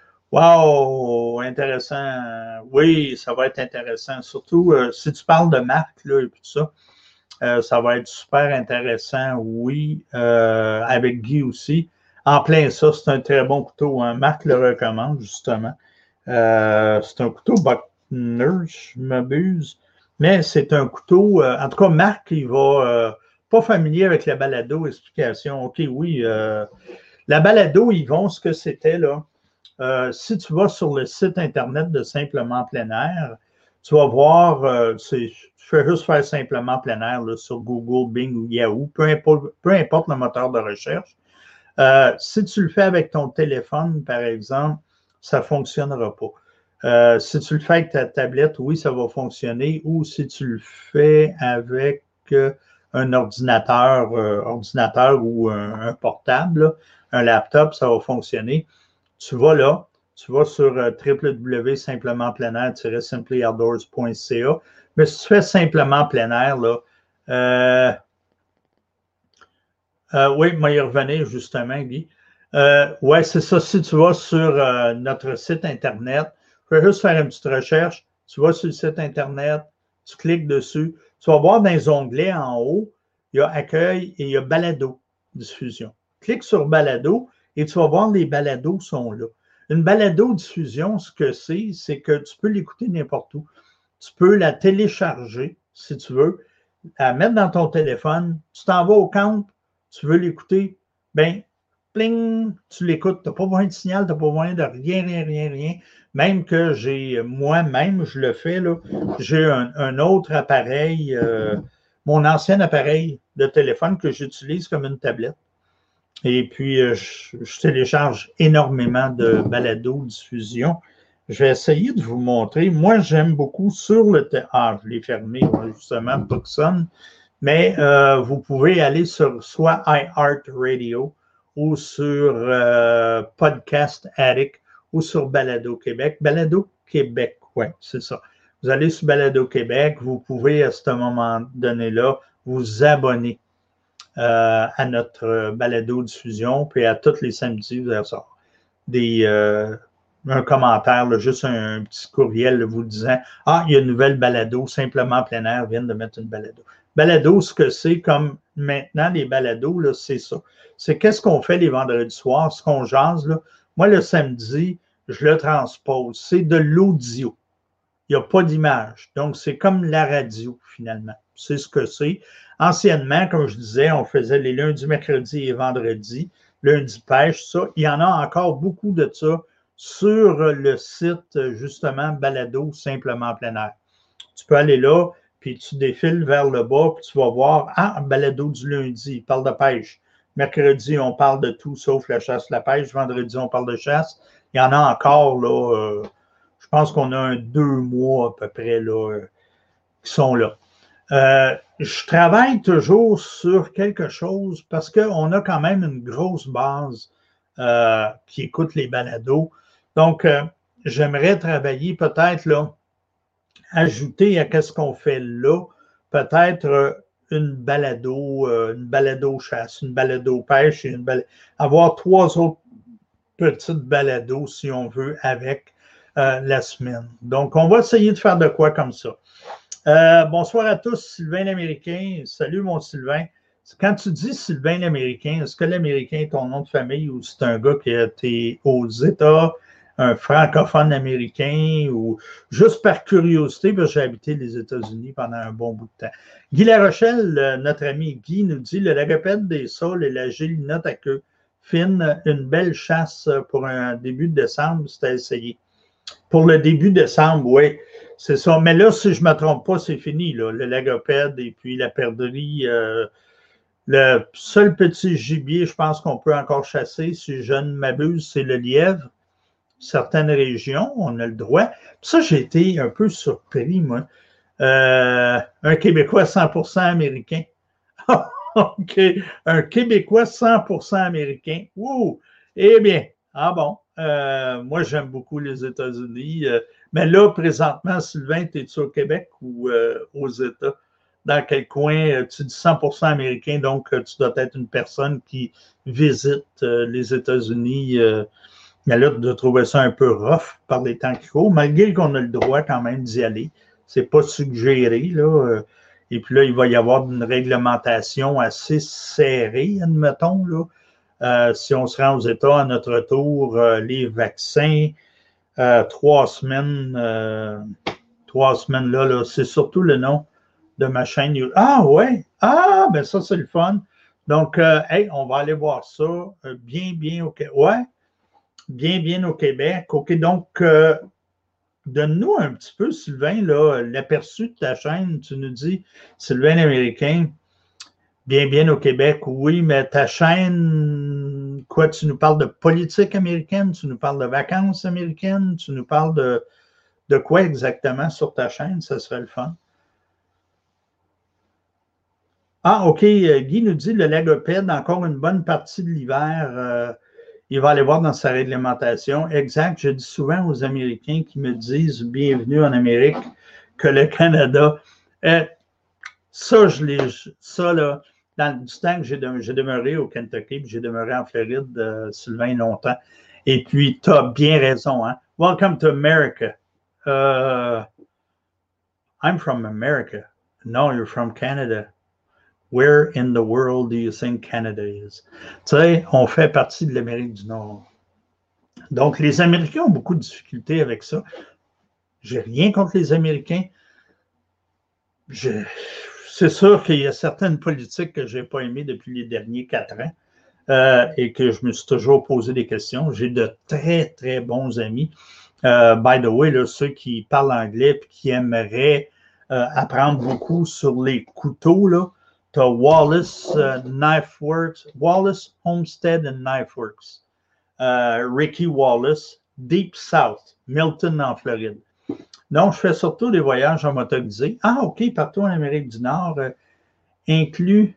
wow, intéressant. Oui, ça va être intéressant. Surtout euh, si tu parles de marque là, et tout ça, euh, ça va être super intéressant. Oui, euh, avec Guy aussi. En plein ça, c'est un très bon couteau. Hein. Marc le recommande justement. Euh, c'est un couteau Buckner, je m'abuse. Mais c'est un couteau, euh, en tout cas, Marc, il va euh, pas familier avec la balado explication. OK, oui. Euh, la balado, ils vont ce que c'était là. Euh, si tu vas sur le site Internet de Simplement Plein Air, tu vas voir, euh, tu fais juste faire Simplement Plein Air là, sur Google, Bing ou Yahoo, peu importe, peu importe le moteur de recherche. Euh, si tu le fais avec ton téléphone, par exemple, ça ne fonctionnera pas. Euh, si tu le fais avec ta tablette, oui, ça va fonctionner. Ou si tu le fais avec euh, un ordinateur, euh, ordinateur ou un, un portable, là, un laptop, ça va fonctionner. Tu vas là, tu vas sur euh, w w w point simplement plein air tiret simply outdoors point c a. Mais si tu fais simplement plein air, là, euh, euh, oui, moi y revenir justement, Guy. Euh, oui, c'est ça. Si tu vas sur euh, notre site Internet, tu peux juste faire une petite recherche. Tu vas sur le site Internet, tu cliques dessus. Tu vas voir dans les onglets en haut, il y a Accueil et il y a Balado, diffusion. Clique sur Balado et tu vas voir les balados sont là. Une balado-diffusion, ce que c'est, c'est que tu peux l'écouter n'importe où. Tu peux la télécharger, si tu veux, la mettre dans ton téléphone. Tu t'en vas au camp, tu veux l'écouter, bien, pling, tu l'écoutes. Tu n'as pas besoin de signal, tu n'as pas besoin de rien, rien, rien, rien. Même que j'ai, moi-même, je le fais, là, j'ai un, un autre appareil, euh, mon ancien appareil de téléphone que j'utilise comme une tablette. Et puis, euh, je, je télécharge énormément de balado-diffusion. Je vais essayer de vous montrer. Moi, j'aime beaucoup sur le... Ah, je l'ai fermé, justement, pas que ça. Mais euh, vous pouvez aller sur soit iHeartRadio ou sur euh, Podcast Addict ou sur Balado Québec. Balado Québec, oui, c'est ça. Vous allez sur Balado Québec, vous pouvez à ce moment donné-là vous abonner euh, à notre balado-diffusion, puis à tous les samedis, vous allez recevoir des, euh, un commentaire, là, juste un, un petit courriel là, vous disant « Ah, il y a une nouvelle balado, simplement plein air, viennent de mettre une balado. » Balado, ce que c'est, comme maintenant, les balados, c'est ça. C'est qu'est-ce qu'on fait les vendredis soirs, ce qu'on jase. Là. Moi, le samedi, je le transpose. C'est de l'audio. Il n'y a pas d'image. Donc, c'est comme la radio, finalement. C'est ce que c'est. Anciennement, comme je disais, on faisait les lundis, mercredis et vendredis. Lundi pêche, ça. Il y en a encore beaucoup de ça sur le site, justement, Balado, simplement plein air. Tu peux aller là, puis tu défiles vers le bas, puis tu vas voir, ah, Balado du lundi, il parle de pêche. Mercredi, on parle de tout sauf la chasse, la pêche. Vendredi, on parle de chasse. Il y en a encore, là, euh, je pense qu'on a un deux mois à peu près, là, euh, qui sont là. Euh, je travaille toujours sur quelque chose parce qu'on a quand même une grosse base euh, qui écoute les balados. Donc, euh, j'aimerais travailler peut-être, là, ajouter à ce qu'on fait là, peut-être une balado, une balado chasse, une balado pêche, et une balado, avoir trois autres petites balados, si on veut, avec euh, la semaine. Donc, on va essayer de faire de quoi comme ça. Euh, bonsoir à tous, Sylvain l'Américain. Salut, mon Sylvain. Quand tu dis Sylvain l'Américain, est-ce que l'Américain est ton nom de famille ou c'est un gars qui a été aux États, un francophone américain ou juste par curiosité, parce que j'ai habité les États-Unis pendant un bon bout de temps. Guy Larochelle, notre ami Guy, nous dit le lagopède des sols et la gélinotte à queue fine, une belle chasse pour un début de décembre, c'est à essayer. Pour le début décembre, oui, c'est ça. Mais là, si je ne me trompe pas, c'est fini, là, le lagopède et puis la perdrix. Euh, le seul petit gibier, je pense qu'on peut encore chasser, si je ne m'abuse, c'est le lièvre. Certaines régions, on a le droit. Puis ça, j'ai été un peu surpris, moi. Euh, un Québécois cent pour cent américain. OK. Un Québécois cent pour cent américain. Ouh! Eh bien, ah bon. Euh, moi, j'aime beaucoup les États-Unis. Euh, mais là, présentement, Sylvain, es-tu au Québec ou euh, aux États? Dans quel coin? Tu dis cent pour cent américain, donc tu dois être une personne qui visite euh, les États-Unis. Euh, mais là, de trouver ça un peu rough par les temps qui courent, malgré qu'on a le droit quand même d'y aller. C'est pas suggéré, là. Et puis là, il va y avoir une réglementation assez serrée, admettons, là. Euh, si on se rend aux États à notre retour, euh, les vaccins, euh, trois semaines, euh, trois semaines là, là c'est surtout le nom de ma chaîne YouTube. Ah ouais, ah, ben ça, c'est le fun. Donc, euh, hey, on va aller voir ça euh, bien, bien au Québec. Ouais, bien, bien au Québec. OK, donc, euh, donne-nous un petit peu, Sylvain, là, l'aperçu de ta chaîne. Tu nous dis, Sylvain l'Américain, bien, bien au Québec, oui, mais ta chaîne, quoi, tu nous parles de politique américaine, tu nous parles de vacances américaines, tu nous parles de, de quoi exactement sur ta chaîne? Ça serait le fun. Ah, OK, Guy nous dit le lagopède, encore une bonne partie de l'hiver, euh, il va aller voir dans sa réglementation. Exact, je dis souvent aux Américains qui me disent bienvenue en Amérique que le Canada, euh, ça, je l'ai, ça, là, dans du temps que j'ai, de, j'ai demeuré au Kentucky, puis j'ai demeuré en Floride, euh, Sylvain, longtemps. Et puis, tu as bien raison, hein? Welcome to America. Uh, I'm from America. No, you're from Canada. Where in the world do you think Canada is? Tu sais, on fait partie de l'Amérique du Nord. Donc, les Américains ont beaucoup de difficultés avec ça. J'ai rien contre les Américains. Je, c'est sûr qu'il y a certaines politiques que je n'ai pas aimées depuis les derniers quatre ans euh, et que je me suis toujours posé des questions. J'ai de très, très bons amis. Euh, by the way, là, ceux qui parlent anglais et qui aimeraient euh, apprendre beaucoup sur les couteaux, là, tu as Wallace uh, Knife Works, Wallace Homestead and Knife Works, uh, Ricky Wallace, Deep South, Milton en Floride. Donc, je fais surtout des voyages en motorisé. Ah, OK, partout en Amérique du Nord, euh, inclus,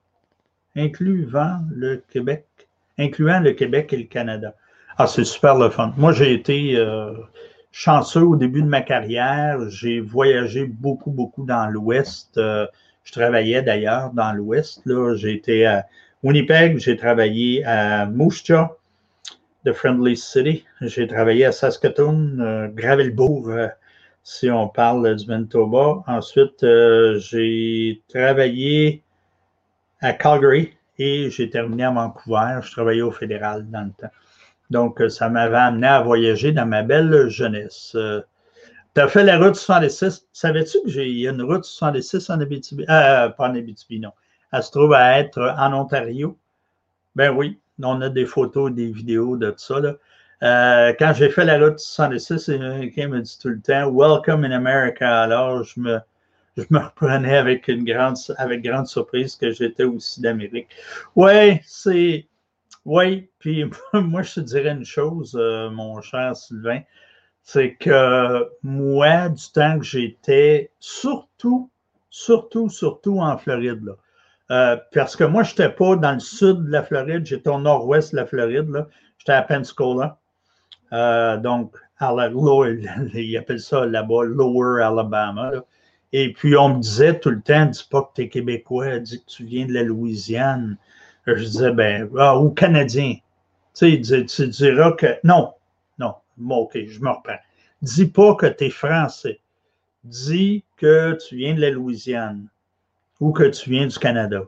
incluant le Québec, incluant le Québec et le Canada. Ah, c'est super le fun. Moi, j'ai été euh, chanceux au début de ma carrière. J'ai voyagé beaucoup, beaucoup dans l'Ouest. Euh, je travaillais d'ailleurs dans l'Ouest. Là. J'ai été à Winnipeg, j'ai travaillé à Moose Jaw, The Friendly City. J'ai travaillé à Saskatoon, euh, Gravelbourg, euh, si on parle du Manitoba. Ensuite, euh, j'ai travaillé à Calgary et j'ai terminé à Vancouver. Je travaillais au fédéral dans le temps. Donc, ça m'avait amené à voyager dans ma belle jeunesse. Euh, tu as fait la route soixante-six. Savais-tu qu'il y a une route soixante-six en Abitibi? Euh, pas en Abitibi, non. Elle se trouve à être en Ontario. Ben oui, on a des photos, des vidéos de tout ça. Là. Euh, quand j'ai fait la route soixante-six, les Américains me disent tout le temps « Welcome in America ». Alors, je me, je me reprenais avec une grande, avec grande surprise que j'étais aussi d'Amérique. Oui, c'est... Oui, puis moi, je te dirais une chose, euh, mon cher Sylvain, c'est que moi, du temps que j'étais, surtout, surtout, surtout en Floride, là, euh, parce que moi, je n'étais pas dans le sud de la Floride, j'étais au nord-ouest de la Floride, là, j'étais à Pensacola. Euh, donc, ils appellent ça là-bas Lower Alabama. Là. Et puis, on me disait tout le temps, dis pas que tu es Québécois, dis que tu viens de la Louisiane. Je disais, ben, ah, ou Canadien. Tu sais, tu diras que, non, non, bon, OK, je me reprends. Dis pas que tu es français. Dis que tu viens de la Louisiane ou que tu viens du Canada.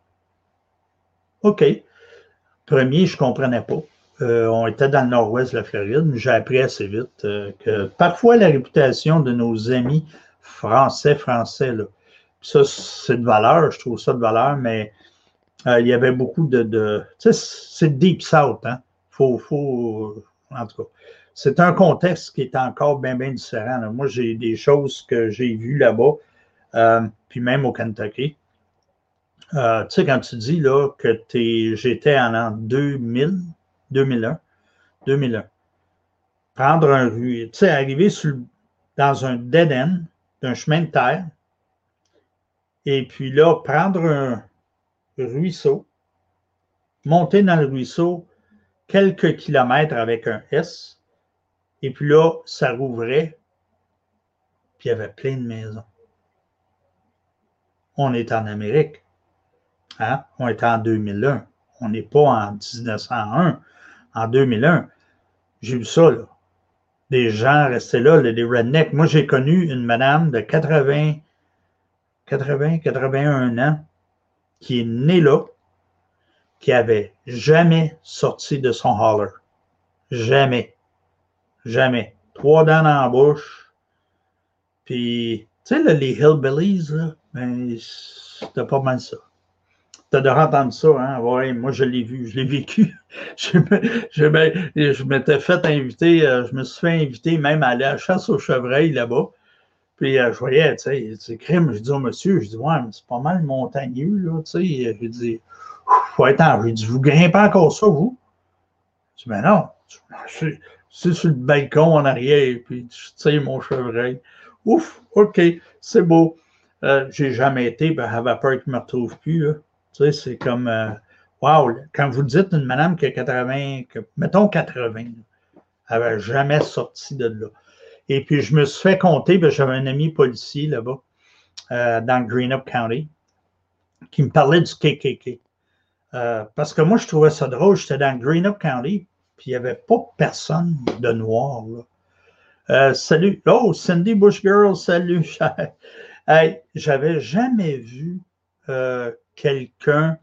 OK. Premier, je ne comprenais pas. Euh, on était dans le nord-ouest de la Floride, mais j'ai appris assez vite euh, que parfois la réputation de nos amis français, français, là, ça, c'est de valeur, je trouve ça de valeur, mais euh, il y avait beaucoup de. de tu sais, c'est deep south, hein? Faut, faut, en tout cas, c'est un contexte qui est encore bien, bien différent. Là. Moi, j'ai des choses que j'ai vues là-bas, euh, puis même au Kentucky. Euh, tu sais, quand tu dis là, que j'étais en l'an deux mille, deux mille un, deux mille un, prendre un rue, tu sais, arriver sur, dans un dead end d'un chemin de terre, et puis là, prendre un ruisseau, monter dans le ruisseau quelques kilomètres avec un S, et puis là, ça rouvrait, puis il y avait plein de maisons. On est en Amérique. Hein? On est en deux mille un. On n'est pas en dix-neuf cent un. En deux mille un, j'ai vu ça, là. Des gens restaient là, des rednecks. Moi, j'ai connu une madame de quatre-vingts, quatre-vingts, quatre-vingt-un ans qui est née là, qui n'avait jamais sorti de son holler. Jamais. Jamais. Trois dents dans la bouche. Puis, tu sais, là, les hillbillies, là, ben, c'était pas mal ça. Tu as de entendre ça, hein? Oui, moi, je l'ai vu, je l'ai vécu. je, je, je m'étais fait inviter, je me suis fait inviter même à aller à la chasse aux chevreuils là-bas. Puis, je voyais, tu sais, c'est crime. Je dis au monsieur, je dis, ouais, mais c'est pas mal montagneux, là, tu sais. Je dis, faut être en. Je dis, vous grimpez encore ça, vous? Je dis, ben non, c'est sur le balcon en arrière, puis tu sais, mon chevreuil. Ouf, OK, c'est beau. Euh, j'ai jamais été, ben, j'avais peur qu'il ne me retrouve plus, là. Tu sais, c'est comme, euh, wow, quand vous dites une madame qui a quatre-vingts, que, mettons quatre-vingts, elle n'avait jamais sorti de là. Et puis, je me suis fait compter, ben, j'avais un ami policier là-bas, euh, dans Greenup County, qui me parlait du K K K. Euh, parce que moi, je trouvais ça drôle, j'étais dans Greenup County, puis il n'y avait pas personne de noir, là. Euh, salut. Oh, Cindy Bush Girl, salut. Hey, j'avais jamais vu euh, quelqu'un,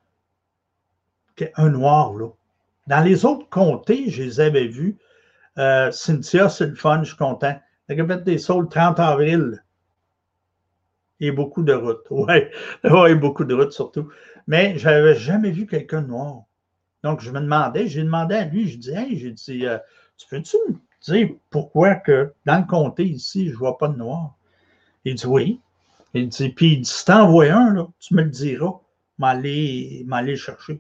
un noir, là. Dans les autres comtés, je les avais vus. Euh, Cynthia, c'est le fun, je suis content. La Gabette des Saules, trente avril. Et beaucoup de routes. Oui, ouais, beaucoup de routes surtout. Mais je n'avais jamais vu quelqu'un de noir. Donc, je me demandais, j'ai demandé à lui, je dis, hey, j'ai dit, euh, tu peux-tu me dire pourquoi que dans le comté ici, je ne vois pas de noir? Il dit oui. Il dit, puis il dit, si t'en vois un, là, tu me le diras, m'aller le chercher.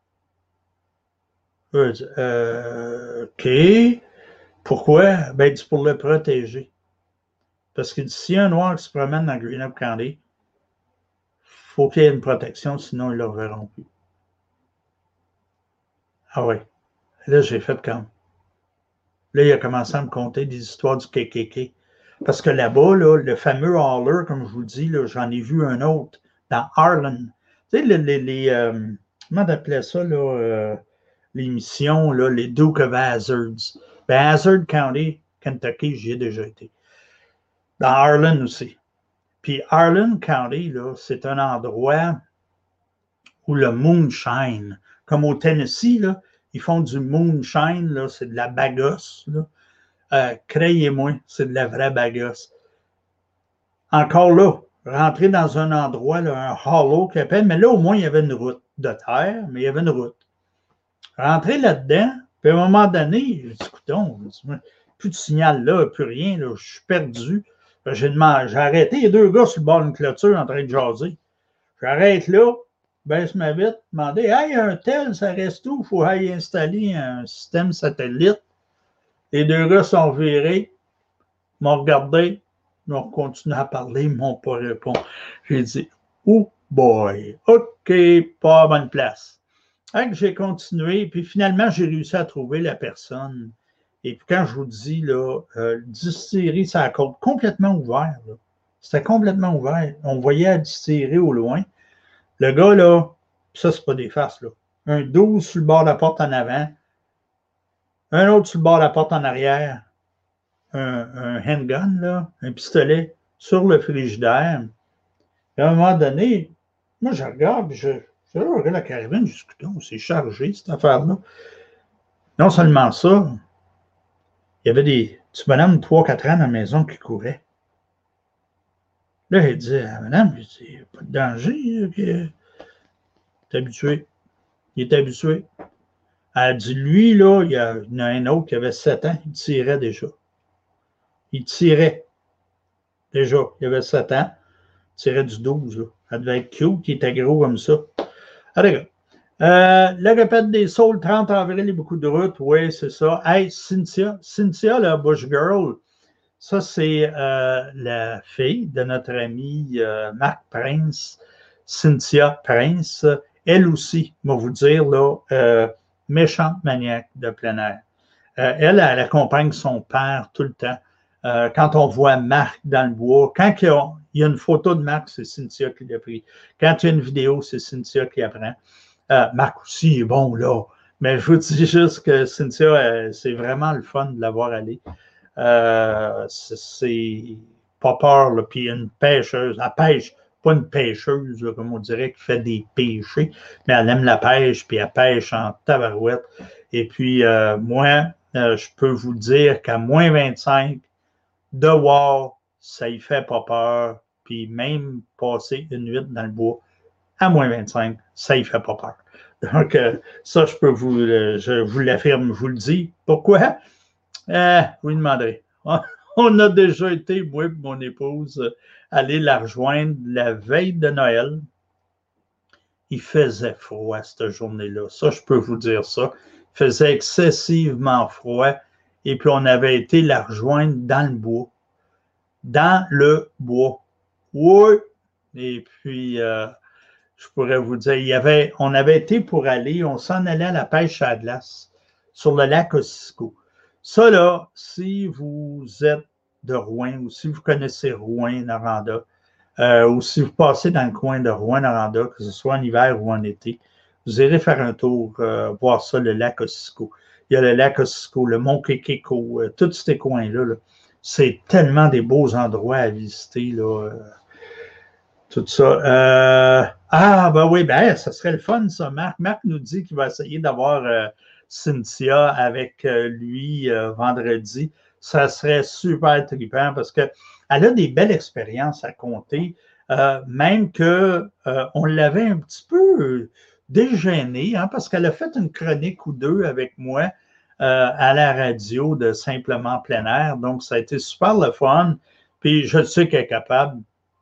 Je dis, euh, OK. Pourquoi? Ben, il dit, pour le protéger. Parce que si un noir qui se promène dans Greenup County, il faut qu'il y ait une protection, sinon ils ne le reverront plus. Ah oui. Là, j'ai fait comme. Là, il a commencé à me conter des histoires du K K K. Parce que là-bas, là, le fameux holler, comme je vous dis, j'en ai vu un autre dans Harlan. Tu sais, les, les, les euh, comment t'appelais ça, là, euh, l'émission, là, les Duke of Hazzards. Ben, Hazard County, Kentucky, j'y ai déjà été. Dans Harlan aussi. Puis Harlan County, là, c'est un endroit où le moonshine, comme au Tennessee, là, ils font du moonshine, là, c'est de la bagasse, là. Euh, Croyez-moi, c'est de la vraie bagasse. Encore là, rentrer dans un endroit, là, un hollow qui appelle, mais là, au moins, il y avait une route de terre, mais il y avait une route. Rentrer là-dedans, puis à un moment donné, je dis, écoutons, plus de signal là, plus rien, là, je suis perdu. J'ai arrêté, il y a deux gars sur le bord d'une clôture en train de jaser. J'arrête là, baisse ma vitre, demander, hey, un tel, ça reste où? Il faut aller installer un système satellite. Les deux gars sont virés, m'ont regardé, m'ont continué à parler, ils m'ont pas répondu. J'ai dit, oh boy, OK, pas à bonne place. J'ai continué, puis finalement, j'ai réussi à trouver la personne Et puis quand je vous dis, là, euh, distillerie, ça a côte complètement ouvert. C'était complètement ouvert. On voyait la distillerie au loin. Le gars, là, ça, c'est pas des farces, là. Un douze sur le bord de la porte en avant, un autre sur le bord de la porte en arrière, un, un handgun, là, un pistolet sur le frigidaire. Et à un moment donné, moi, je regarde, je, je regarde la carabine, je dis, écoute, c'est chargé, cette affaire-là. Non seulement ça, il y avait des petits bonhommes de trois quatre ans dans la maison qui couraient. Là, il dit à madame, il dit, pas de danger, il est habitué. Il est habitué. Elle dit, lui, là, il y en a un autre qui avait sept ans, il tirait déjà. Il tirait déjà. Il avait sept ans, il tirait du douze, là. Elle devait être cute, qui était gros comme ça. Ah, d'accord. Euh, la répète des Saules, trente avril, et beaucoup de routes. Oui, c'est ça. Hey, Cynthia, Cynthia, la Bush Girl, ça, c'est euh, la fille de notre ami euh, Marc Prince, Cynthia Prince. Elle aussi, je vais vous dire, là, euh, méchante maniaque de plein air. Euh, elle, elle accompagne son père tout le temps. Euh, quand on voit Marc dans le bois, quand il y a, il y a une photo de Marc, c'est Cynthia qui l'a pris. Quand il y a une vidéo, c'est Cynthia qui apprend. Euh, Marc aussi est bon, là. Mais je vous dis juste que Cynthia, euh, c'est vraiment le fun de l'avoir allée. Euh, c'est pas peur, là. Puis une pêcheuse, elle pêche, pas une pêcheuse, là, comme on dirait, qui fait des péchés, mais elle aime la pêche, puis elle pêche en tabarouette. Et puis, euh, moi, euh, je peux vous dire qu'à moins vingt-cinq, dehors, ça y fait pas peur. Puis même passer une nuit dans le bois, à moins vingt-cinq, ça y fait pas peur. Donc, euh, ça, je peux vous, euh, je vous l'affirme, je vous le dis. Pourquoi? Euh, vous me demanderez. On a déjà été, moi et mon épouse, aller la rejoindre la veille de Noël. Il faisait froid cette journée-là. Ça, je peux vous dire ça. Il faisait excessivement froid. Et puis, on avait été la rejoindre dans le bois. Dans le bois. Oui. Et puis, euh, je pourrais vous dire, il y avait, on avait été pour aller, on s'en allait à la pêche à la glace sur le lac Ossisco. Ça, là, si vous êtes de Rouen ou si vous connaissez Rouen-Noranda, euh, ou si vous passez dans le coin de Rouen-Noranda, que ce soit en hiver ou en été, vous irez faire un tour, euh, voir ça, le lac Ossisco. Il y a le lac Ossisco, le mont Kekeko, euh, tous ces coins-là. Là. C'est tellement des beaux endroits à visiter, là. Euh, tout ça. Euh, ah, ben oui, ben, ça serait le fun, ça. Marc, Marc nous dit qu'il va essayer d'avoir euh, Cynthia avec euh, lui euh, vendredi. Ça serait super trippant parce qu'elle a des belles expériences à compter, euh, même qu'on euh, l'avait un petit peu euh, dégênée, hein, parce qu'elle a fait une chronique ou deux avec moi euh, à la radio de Simplement plein air. Donc, ça a été super le fun. Puis, je sais qu'elle est capable.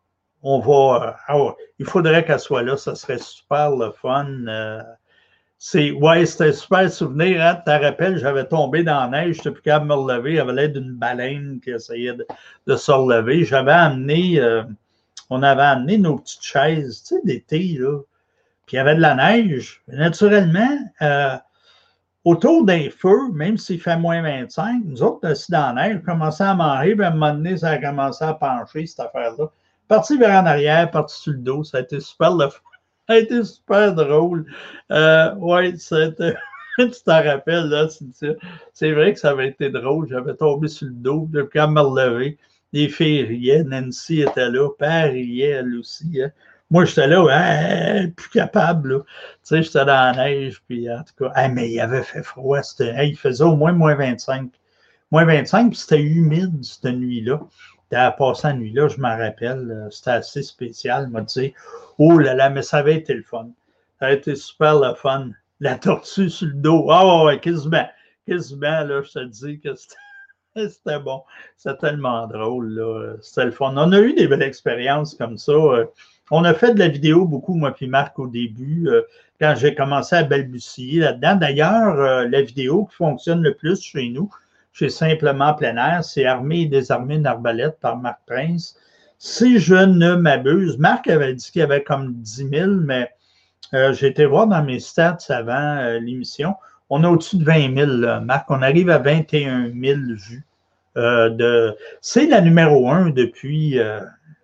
On va. Euh, oh, il faudrait qu'elle soit là, ça serait super le fun. Euh, c'est, ouais, c'était un super souvenir. Hein? Tu te rappelles, j'avais tombé dans la neige, je n'étais plus capable de me relever. Il y avait l'air d'une baleine qui essayait de, de se relever. J'avais amené, euh, on avait amené nos petites chaises, tu sais, d'été, là. Puis il y avait de la neige. Naturellement, euh, autour d'un feu, même s'il fait moins vingt-cinq, nous autres, assis dans la neige, on commençait à manger, puis à un moment donné, ça a commencé à pencher, cette affaire-là. Parti vers en arrière, parti sur le dos, ça a été super le fun. Ça a été super drôle. Euh, oui, c'était. Tu t'en rappelles, là, c'est vrai que ça avait été drôle. J'avais tombé sur le dos, depuis à me relever. Les filles riaient, Nancy était là, Père riait, elle aussi. Hein. Moi, j'étais là, hein, plus capable. Là. Tu sais, j'étais dans la neige, puis en tout cas, hein, mais il avait fait froid. Hein, il faisait au moins moins vingt-cinq. Moins vingt-cinq, puis c'était humide cette nuit-là. À passer la nuit-là, je m'en rappelle, c'était assez spécial. Il m'a dit, oh là là, mais ça avait été le fun. Ça a été super le fun. La tortue sur le dos. Ah oh, ouais, quasiment. Quasiment, là, je te dis que c'était bon. C'était tellement drôle, là. C'était le fun. On a eu des belles expériences comme ça. On a fait de la vidéo beaucoup, moi puis Marc, au début, quand j'ai commencé à balbutier là-dedans. D'ailleurs, la vidéo qui fonctionne le plus chez nous, chez Simplement plein air, c'est Armée et désarmée une arbalète par Marc Prince. Si je ne m'abuse, Marc avait dit qu'il y avait comme dix mille, mais euh, j'ai été voir dans mes stats avant euh, l'émission. on a au-dessus de vingt mille, là, Marc. On arrive à vingt et un mille vues. Euh, de... C'est la numéro un depuis, euh,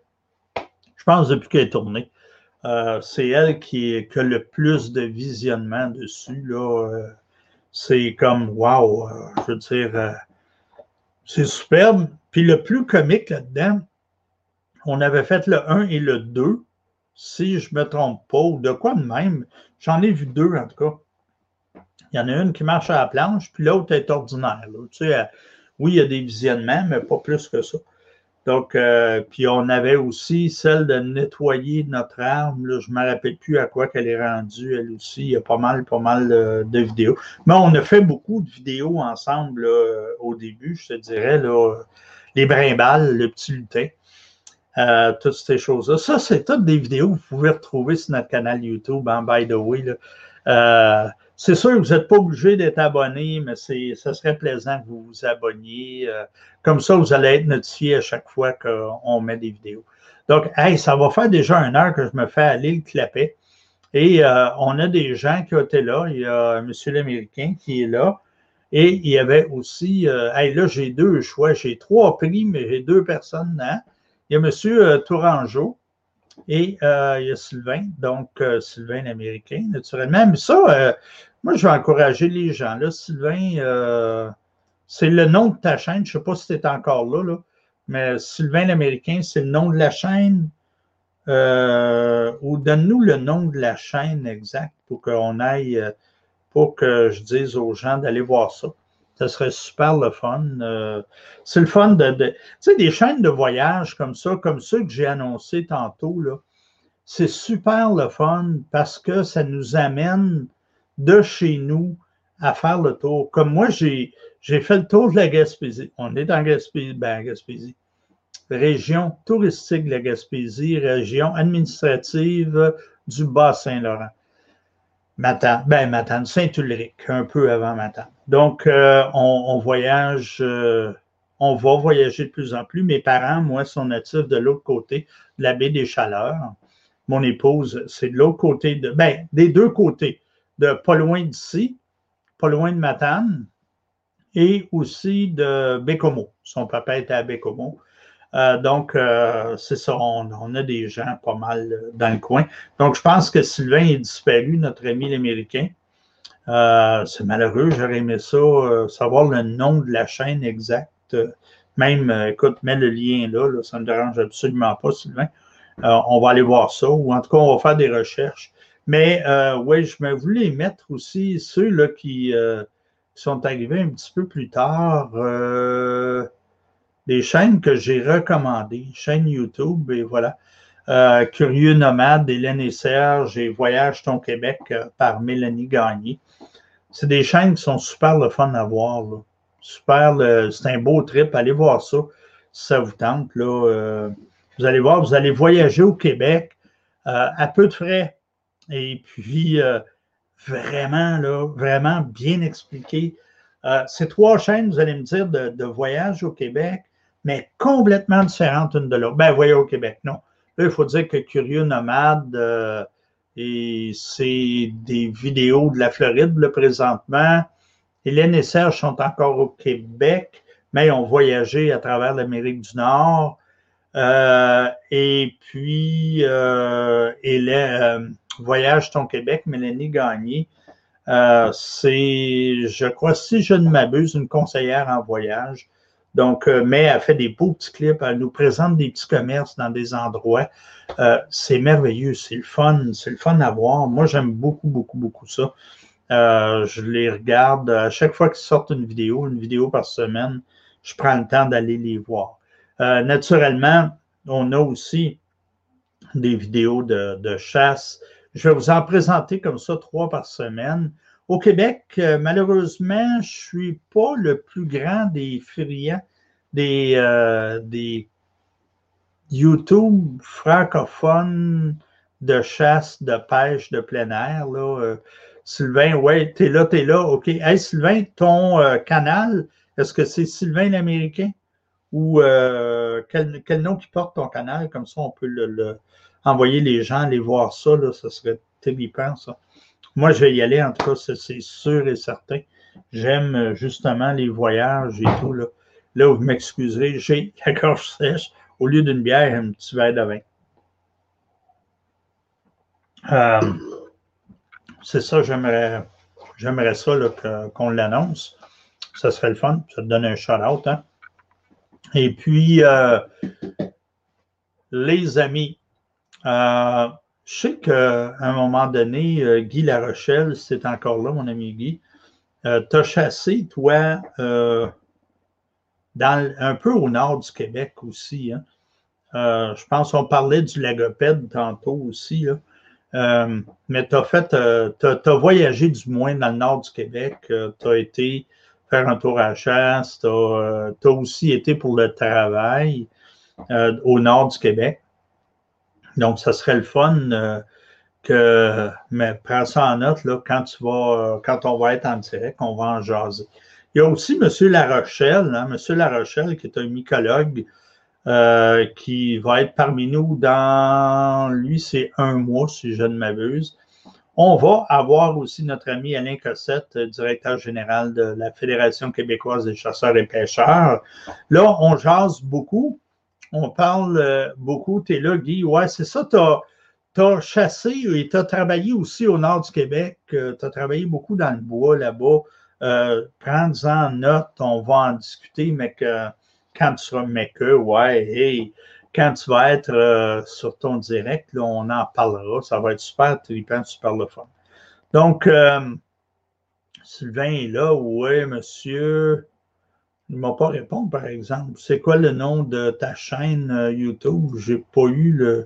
je pense, depuis qu'elle est tournée. Euh, c'est elle qui, qui a le plus de visionnement dessus. Là. Euh, c'est comme, wow, euh, je veux dire, euh, c'est superbe. Puis le plus comique là-dedans, on avait fait le un et le deux, si je ne me trompe pas, ou de quoi de même. J'en ai vu deux, en tout cas. Il y en a une qui marche à la planche, puis l'autre est ordinaire. Là. Tu sais, euh, oui, il y a des visionnements, mais pas plus que ça. Donc, euh, puis on avait aussi celle de nettoyer notre arme. Là, je ne me rappelle plus à quoi qu'elle est rendue, elle aussi. Il y a pas mal, pas mal de, de vidéos. Mais on a fait beaucoup de vidéos ensemble là, au début, je te dirais. Là, les brimbales, le petit lutin, euh, toutes ces choses-là. Ça, c'est toutes des vidéos que vous pouvez retrouver sur notre canal YouTube, hein, by the way. Là. Euh, c'est sûr que vous n'êtes pas obligé d'être abonné, mais c'est, ça serait plaisant que vous vous abonniez. Euh, comme ça, vous allez être notifié à chaque fois qu'on met des vidéos. Donc, hey, ça va faire déjà une heure que je me fais aller le clapet. Et euh, on a des gens qui ont été là. Il y a M. l'Américain qui est là. Et il y avait aussi, euh, hey, là, j'ai deux choix. J'ai trois prix, mais j'ai deux personnes. Hein? Il y a M. Euh, Tourangeau et euh, il y a Sylvain, donc euh, Sylvain l'Américain, naturellement. Mais ça, euh, moi, je vais encourager les gens. Là, Sylvain, euh, c'est le nom de ta chaîne. Je ne sais pas si tu es encore là, là, mais Sylvain l'Américain, c'est le nom de la chaîne. Euh, ou donne-nous le nom de la chaîne exacte pour qu'on aille, pour que je dise aux gens d'aller voir ça. Ça serait super le fun. Euh, c'est le fun de, de. Tu sais, des chaînes de voyage comme ça, comme ceux que j'ai annoncés tantôt, là, c'est super le fun parce que ça nous amène de chez nous à faire le tour. Comme moi, j'ai, j'ai fait le tour de la Gaspésie. On est en Gaspésie, ben, Gaspésie. Région touristique de la Gaspésie, région administrative du Bas-Saint-Laurent. Matane, ben Matane, Saint-Ulrich, un peu avant Matane. Donc, euh, on, on voyage, euh, on va voyager de plus en plus. Mes parents, moi, sont natifs de l'autre côté de la baie des Chaleurs. Mon épouse, c'est de l'autre côté, de, ben, des deux côtés, de pas loin d'ici, pas loin de Matane, et aussi de Bécomo. Son papa était à Bécomo. Euh, donc, euh, c'est ça, on, on a des gens pas mal dans le coin. Donc, je pense que Sylvain est disparu, notre ami l'Américain. Euh, c'est malheureux, j'aurais aimé ça, euh, savoir le nom de la chaîne exacte. Même, euh, écoute, mets le lien là, là, ça ne me dérange absolument pas, Sylvain. Euh, on va aller voir ça, ou en tout cas, on va faire des recherches. Mais euh, oui, je me voulais mettre aussi ceux là, qui, euh, qui sont arrivés un petit peu plus tard. Euh, des chaînes que j'ai recommandées, chaîne YouTube, et voilà. Euh, Curieux Nomade, Hélène et Serge et Voyage ton Québec euh, par Mélanie Gagné. C'est des chaînes qui sont super le fun à voir. Là. Super, c'est un beau trip. Allez voir ça si ça vous tente. Là, euh, vous allez voir, vous allez voyager au Québec euh, à peu de frais. Et puis, euh, vraiment, là, vraiment bien expliqué. Euh, ces trois chaînes, vous allez me dire, de, de voyage au Québec, mais complètement différentes une de l'autre. Ben, voyage au Québec, non. Là, il faut dire que Curieux Nomade, euh, et c'est des vidéos de la Floride, là, présentement. Hélène et Serge sont encore au Québec, mais ils ont voyagé à travers l'Amérique du Nord. Euh, et puis, euh, Hélène, euh, Voyage ton Québec, Mélanie Gagné. Euh, c'est, je crois, si je ne m'abuse, une conseillère en voyage. Donc, euh, mais elle fait des beaux petits clips, elle nous présente des petits commerces dans des endroits. Euh, c'est merveilleux, c'est le fun, c'est le fun à voir. Moi, j'aime beaucoup, beaucoup, beaucoup ça. Euh, je les regarde à chaque fois qu'ils sortent une vidéo, une vidéo par semaine, je prends le temps d'aller les voir. Euh, naturellement, on a aussi des vidéos de, de chasse. Je vais vous en présenter comme ça trois par semaine. Au Québec, euh, malheureusement, je ne suis pas le plus grand des friands, des, euh, des YouTube francophones de chasse, de pêche, de plein air. Là. Euh, Sylvain, ouais, t'es là, t'es là. OK. Hey, Sylvain, ton euh, canal, est-ce que c'est Sylvain l'Américain? Ou euh, quel, quel nom qui porte ton canal? Comme ça, on peut le, le envoyer les gens aller voir ça. Là, ça serait terrifiant, ça. moi, je vais y aller, en tout cas, c'est sûr et certain. J'aime justement les voyages et tout. Là, là vous m'excuserez, j'ai la gorge sèche. Au lieu d'une bière, un petit verre de vin. Euh, c'est ça, j'aimerais j'aimerais ça qu'on l'annonce. Ça serait le fun. Ça te donne un shout-out. Hein? Et puis, euh, les amis, euh, je sais qu'à un moment donné, euh, Guy Larochelle, c'est encore là, mon ami Guy, euh, t'as chassé, toi, euh, dans, un peu au nord du Québec aussi. Hein? Euh, je pense qu'on parlait du logopède tantôt aussi. Là. Euh, mais tu as fait, euh, tu as voyagé du moins dans le nord du Québec. Euh, tu as été faire un tour à la chasse. Tu as, euh, aussi été pour le travail euh, au nord du Québec. Donc, ça serait le fun euh, que, mais prends ça en note, là, quand tu vas, quand on va être en direct, on va en jaser. Il y a aussi M. Larochelle, hein, M. Larochelle, qui est un mycologue, Euh, qui va être parmi nous dans, lui, c'est un mois, si je ne m'abuse. On va avoir aussi notre ami Alain Cossette, directeur général de la Fédération québécoise des chasseurs et pêcheurs. Là, on jase beaucoup, on parle beaucoup. Tu es là, Guy. Ouais, c'est ça, tu as, as chassé et tu as travaillé aussi au nord du Québec. Tu as travaillé beaucoup dans le bois là-bas. Euh, prends-en note, on va en discuter, mais que quand tu seras maker, ouais, hey, quand tu vas être euh, sur ton direct, là, on en parlera. Ça va être super trippant, super le fun. Donc, euh, Sylvain est là. Oui, monsieur. Il ne m'a pas répondu, par exemple. C'est quoi le nom de ta chaîne euh, YouTube? J'ai pas eu le.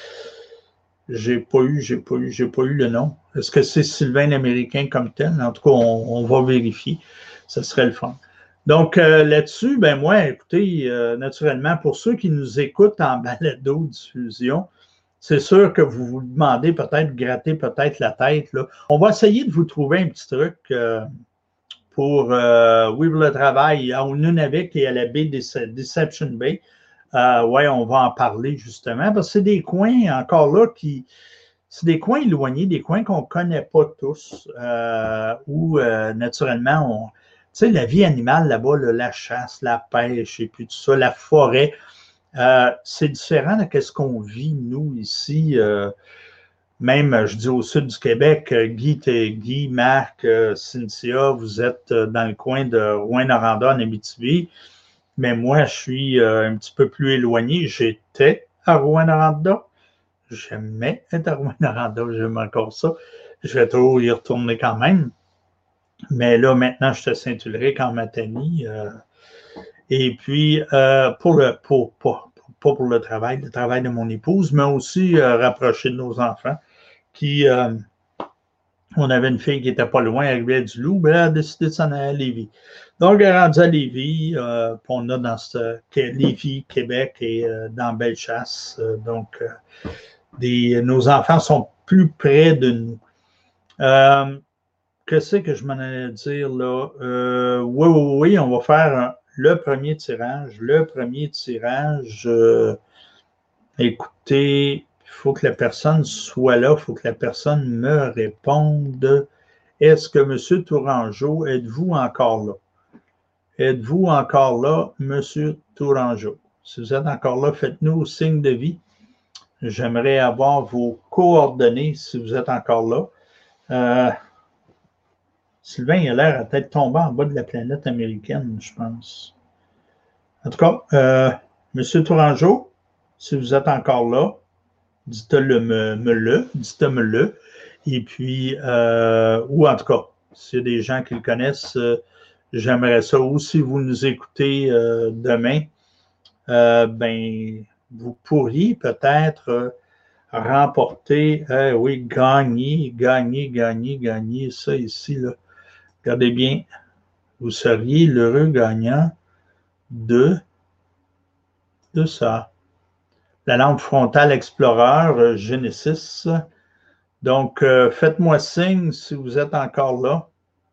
J'ai pas eu, j'ai pas eu, j'ai pas eu le nom. Est-ce que c'est Sylvain l'Américain comme tel? En tout cas, on, on va vérifier. Ce serait le fun. Donc, euh, là-dessus, ben moi, écoutez, euh, naturellement, pour ceux qui nous écoutent en balado-diffusion, c'est sûr que vous vous demandez peut-être, gratter peut-être la tête. Là. On va essayer de vous trouver un petit truc euh, pour, euh, oui, pour le travail à Nunavik et à la baie Deception Bay. Euh, oui, on va en parler justement, parce que c'est des coins encore là qui... C'est des coins éloignés, des coins qu'on ne connaît pas tous, euh, où euh, naturellement, on, tu sais, la vie animale là-bas, là, la chasse, la pêche et puis tout ça, la forêt, euh, c'est différent de ce qu'on vit, nous, ici. Euh, même, je dis au sud du Québec, Guy, Guy Marc, euh, Cynthia, vous êtes dans le coin de Rouyn-Noranda, en Abitibi. Mais moi, je suis euh, un petit peu plus éloigné. J'étais à Rouyn-Noranda. J'aimais être à Rouyn-Noranda, j'aime encore ça. Je vais toujours y retourner quand même. Mais là, maintenant, je suis à Saint-Ulrich en Matanie. Euh, et puis, euh, pour le, pour, pour, pas pour le travail, le travail de mon épouse, mais aussi euh, rapprocher de nos enfants, qui, euh, on avait une fille qui n'était pas loin, elle arrivait du Loup, ben elle a décidé de s'en aller à Lévis. Donc, elle est rendue à Lévis, euh, puis on a dans ce Lévis, Québec et euh, dans Bellechasse. Euh, donc, euh, des, nos enfants sont plus près de nous. Euh, Qu'est-ce que je m'en allais dire là? Euh, oui, oui, oui, on va faire un, le premier tirage. Le premier tirage, euh, écoutez, il faut que la personne soit là, il faut que la personne me réponde. Est-ce que M. Tourangeau, êtes-vous encore là? Êtes-vous encore là, M. Tourangeau? Si vous êtes encore là, faites-nous signe de vie. J'aimerais avoir vos coordonnées si vous êtes encore là. Euh, Sylvain, il a l'air à être tombé en bas de la planète américaine, je pense. En tout cas, euh, M. Tourangeau, si vous êtes encore là, dites-le me, me le, dites-le le. Et puis, euh, ou en tout cas, s'il y a des gens qui le connaissent, euh, j'aimerais ça. Ou si vous nous écoutez euh, demain, euh, ben, vous pourriez peut-être euh, remporter, euh, oui, gagner, gagner, gagner, gagner ça ici, là. Regardez bien, vous seriez l'heureux gagnant de, de ça. La lampe frontale Explorer euh, Genesis. Donc, euh, faites-moi signe si vous êtes encore là.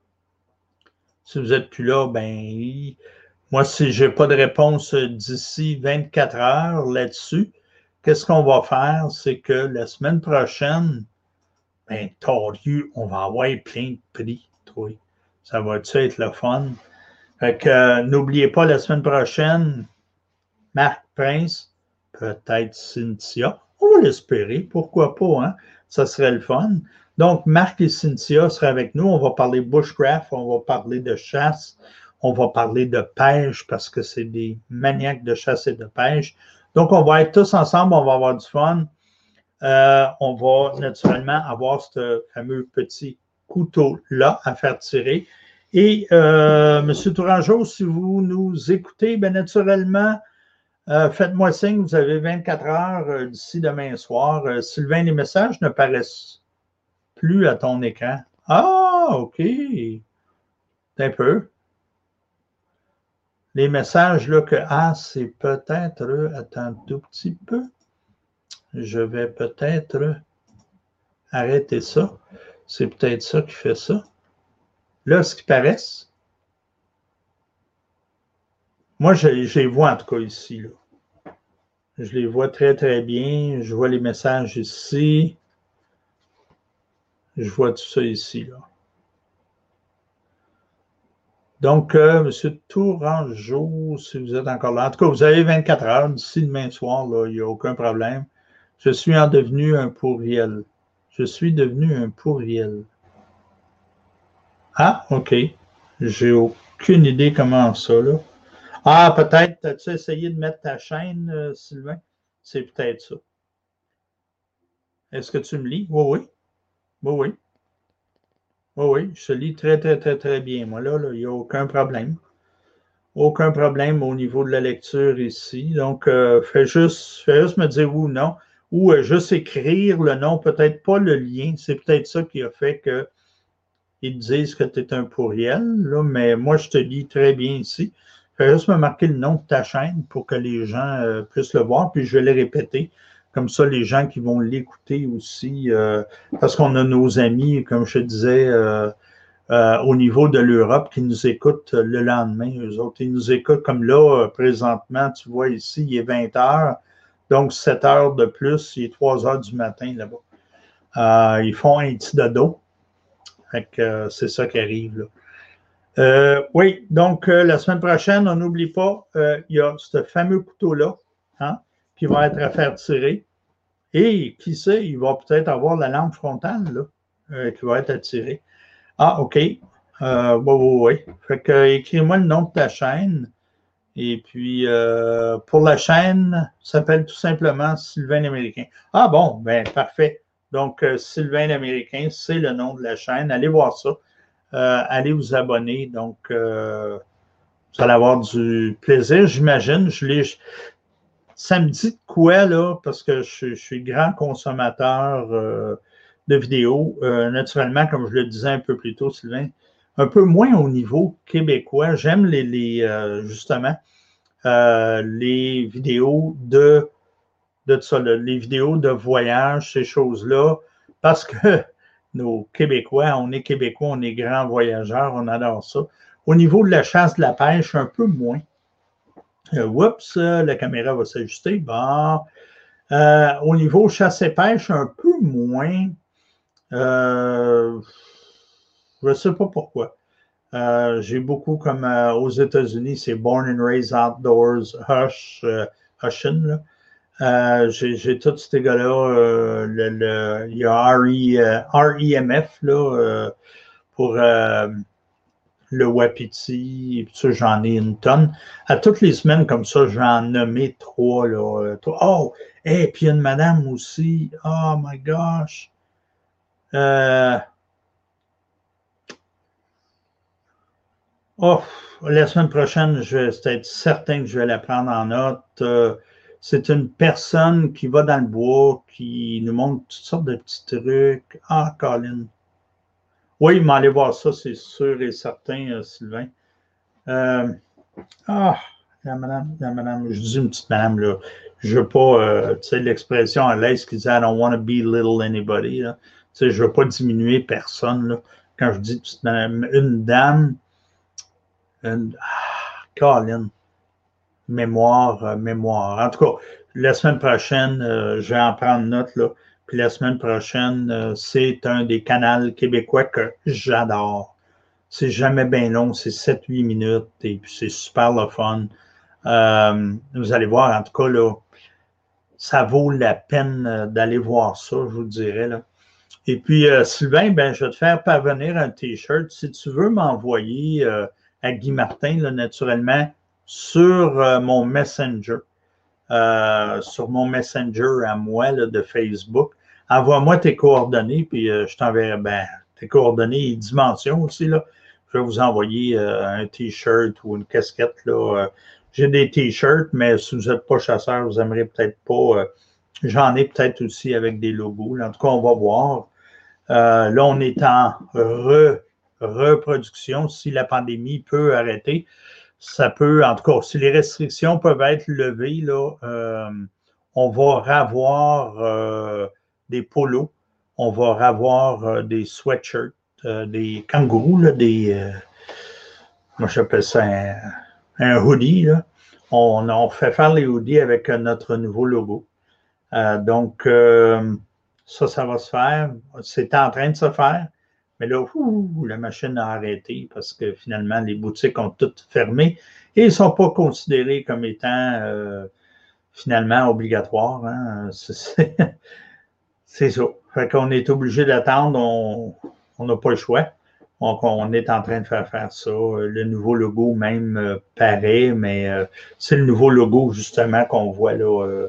Si vous n'êtes plus là, ben, moi, si je n'ai pas de réponse d'ici vingt-quatre heures là-dessus, qu'est-ce qu'on va faire? C'est que la semaine prochaine, Ben, torieux, on va avoir plein de prix, toi. Ça va-tu être le fun? Fait que euh, n'oubliez pas, la semaine prochaine, Marc Prince, peut-être Cynthia. On va l'espérer, pourquoi pas, hein? Ça serait le fun. Donc, Marc et Cynthia seraient avec nous. On va parler bushcraft, on va parler de chasse, on va parler de pêche parce que c'est des maniaques de chasse et de pêche. Donc, on va être tous ensemble, on va avoir du fun. Euh, on va naturellement avoir ce fameux petit couteau-là à faire tirer. Et euh, M. Tourangeau, si vous nous écoutez, bien naturellement, euh, faites-moi signe, vous avez vingt-quatre heures euh, d'ici demain soir. Euh, Sylvain, les messages ne paraissent plus à ton écran. Ah, OK. Un peu. Les messages là que ah, c'est peut-être. Attends un tout petit peu. Je vais peut-être arrêter ça. C'est peut-être ça qui fait ça. Là, ce qui paraît, moi, je, je les vois en tout cas ici. Là. Je les vois très, très bien. Je vois les messages ici. Je vois tout ça ici. Là. Donc, euh, M. Tourangeau, si vous êtes encore là, en tout cas, vous avez vingt-quatre heures d'ici demain soir, là, il n'y a aucun problème. Je suis en devenu un pourriel. Je suis devenu un pourriel. Ah, OK. J'ai aucune idée comment ça, là. Ah, peut-être, as-tu essayé de mettre ta chaîne, euh, Sylvain? C'est peut-être ça. Est-ce que tu me lis? Oui, oui. Oui, oui. Oui, oui. Je te lis très, très, très, très bien. Moi, là, là, il n'y a aucun problème. Aucun problème au niveau de la lecture ici. Donc, euh, fais, juste, fais juste me dire oui ou non. Ou euh, juste écrire le nom, peut-être pas le lien. C'est peut-être ça qui a fait qu'ils disent que tu es un pourriel. Là, mais moi, je te lis très bien ici. Fais juste me marquer le nom de ta chaîne pour que les gens euh, puissent le voir. Puis je vais le répéter. Comme ça, les gens qui vont l'écouter aussi, euh, parce qu'on a nos amis, comme je te disais, euh, euh, au niveau de l'Europe qui nous écoutent le lendemain. Eux autres, ils nous écoutent comme là, présentement, tu vois ici, il est vingt heures, donc sept heures de plus, il est trois heures du matin là-bas. Euh, ils font un petit dodo. Fait que euh, c'est ça qui arrive là. Euh, oui, donc euh, la semaine prochaine, on n'oublie pas, euh, il y a ce fameux couteau-là hein, qui va être à faire tirer. Et qui sait, il va peut-être avoir la lampe frontale là, euh, qui va être attirée. Ah, OK. Euh, oui, oui, oui. Fait que écris-moi le nom de ta chaîne. Et puis, euh, pour la chaîne, ça s'appelle tout simplement Sylvain l'Américain. Ah bon, ben parfait. Donc, euh, Sylvain l'Américain, c'est le nom de la chaîne. Allez voir ça. Euh, allez vous abonner. Donc, euh, vous allez avoir du plaisir, j'imagine. Je l'ai. Ça me dit de quoi, là, parce que je, je suis grand consommateur euh, de vidéos. Euh, naturellement, comme je le disais un peu plus tôt, Sylvain, un peu moins au niveau québécois. J'aime les, les euh, justement euh, les vidéos de, de ça, là, les vidéos de voyage, ces choses-là, parce que nos Québécois, on est Québécois, on est grands voyageurs, on adore ça. Au niveau de la chasse, de la pêche, un peu moins. Euh, oups, la caméra va s'ajuster. Bon. Euh, au niveau chasse et pêche, un peu moins. Euh, je ne sais pas pourquoi. Euh, j'ai beaucoup comme euh, aux États-Unis, c'est Born and Raised Outdoors, Hush, euh, Hushin. Là. Euh, j'ai, j'ai tous ces gars-là. Euh, le, le, il y a R E, euh, R E M F là, euh, pour euh, le Wapiti. Ça, j'en ai une tonne. À toutes les semaines, comme ça, j'en nommé trois. Là, trois. Oh! Et hey, puis il y a une madame aussi. Oh my gosh! Euh, Oh, la semaine prochaine, je vais être certain que je vais la prendre en note. Euh, c'est une personne qui va dans le bois, qui nous montre toutes sortes de petits trucs. Ah, Colin. Oui, mais allez voir ça, c'est sûr et certain, euh, Sylvain. Euh, ah, la madame, la madame, je dis une petite madame, là. Je veux pas, euh, tu sais, l'expression à l'aise qui dit I don't want to belittle anybody. Là. Tu sais, je veux pas diminuer personne. Là. Quand je dis petite madame, une dame, une, ah, Colin. Mémoire, euh, mémoire. En tout cas, la semaine prochaine, euh, je vais en prendre note, là. Puis la semaine prochaine, euh, c'est un des canals québécois que j'adore. C'est jamais bien long, c'est sept huit minutes et puis c'est super le fun. Euh, vous allez voir, en tout cas, là, ça vaut la peine d'aller voir ça, je vous dirais. Là. Et puis, euh, Sylvain, ben, je vais te faire parvenir un T-shirt. Si tu veux m'envoyer euh, à Guy Martin, là, naturellement, sur euh, mon Messenger, euh, sur mon Messenger à moi là, de Facebook, envoie-moi tes coordonnées, puis euh, je t'enverrai ben, tes coordonnées et dimensions aussi. Là. Je vais vous envoyer euh, un T-shirt ou une casquette. Là. Euh, j'ai des T-shirts, mais si vous n'êtes pas chasseur, vous n'aimerez peut-être pas. Euh, j'en ai peut-être aussi avec des logos. Là. En tout cas, on va voir. Euh, là, on est en re, reproduction. Si la pandémie peut arrêter, ça peut, en tout cas, si les restrictions peuvent être levées, là, euh, on va revoir euh, des polos, on va revoir euh, des sweatshirts, euh, des kangourous, là, des, euh, moi j'appelle ça un, un hoodie. Là. On, on fait faire les hoodies avec notre nouveau logo. Euh, donc, euh, ça, ça va se faire. C'est en train de se faire. Mais là, ouh, la machine a arrêté parce que finalement, les boutiques ont toutes fermé et ils ne sont pas considérés comme étant euh, finalement obligatoires. Hein. C'est, c'est ça. Fait qu'on est obligé d'attendre. On n'a pas le choix. Donc, on est en train de faire faire ça. Le nouveau logo même euh, paraît, mais euh, c'est le nouveau logo justement qu'on voit là. Euh,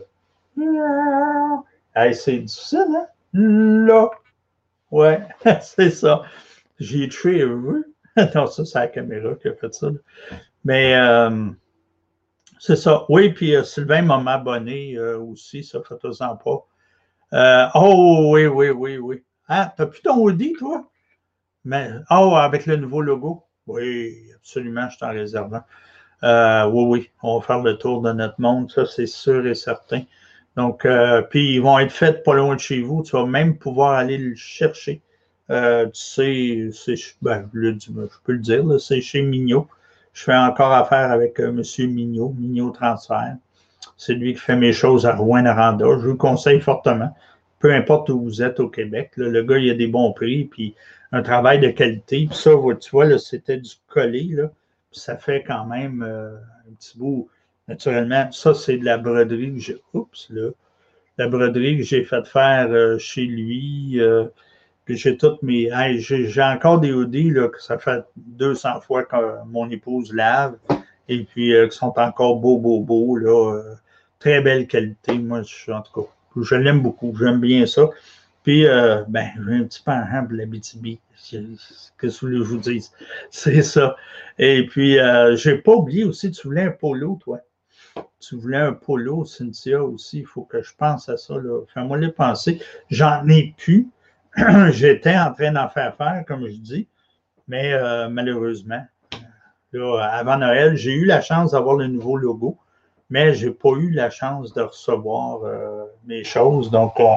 Hey, c'est difficile, hein? Là. Ouais, c'est ça. J'ai tué, vu? Non, ça, c'est la caméra qui a fait ça. Là. Mais euh, c'est ça. Oui, puis euh, Sylvain m'a abonné euh, aussi, ça fait-en pas. Euh, oh, oui, oui, oui, oui. Ah, t'as plus ton Audi, toi? Mais, oh, avec le nouveau logo? Oui, absolument, je t'en réserve. Euh, oui, oui, on va faire le tour de notre monde, ça, c'est sûr et certain. Donc, euh, puis ils vont être faits pas loin de chez vous. Tu vas même pouvoir aller le chercher. Euh, tu sais, c'est, ben, le, je peux le dire, là, c'est chez Mignot. Je fais encore affaire avec euh, M. Mignot, Mignot Transfert. C'est lui qui fait mes choses à Rouyn-Noranda. Je vous le conseille fortement. Peu importe où vous êtes au Québec, là, le gars, il a des bons prix, puis un travail de qualité. Puis ça, tu vois, là, c'était du collé, là. Puis ça fait quand même euh, un petit bout. Naturellement, ça, c'est de la broderie que j'ai. Oups, là. La broderie que j'ai fait faire euh, chez lui. Euh, puis j'ai toutes mes. Hey, j'ai, j'ai encore des hoodies là, que ça fait deux cents fois que mon épouse lave. Et puis euh, qui sont encore beaux, beaux, beaux. Là, euh, très belle qualité. Moi, je, en tout cas, je l'aime beaucoup. J'aime bien ça. Puis, euh, ben, j'ai un petit penchant pour l'Abitibi. Qu'est-ce que vous voulez que je vous dise? C'est ça. Et puis, euh, j'ai pas oublié aussi, tu voulais un polo, toi. Tu voulais un polo, Cynthia, aussi. Il faut que je pense à ça. Là. Fais-moi les penser. J'en ai plus. J'étais en train d'en faire faire, comme je dis. Mais euh, malheureusement, là, avant Noël, j'ai eu la chance d'avoir le nouveau logo, mais je n'ai pas eu la chance de recevoir euh, mes choses. Donc, on,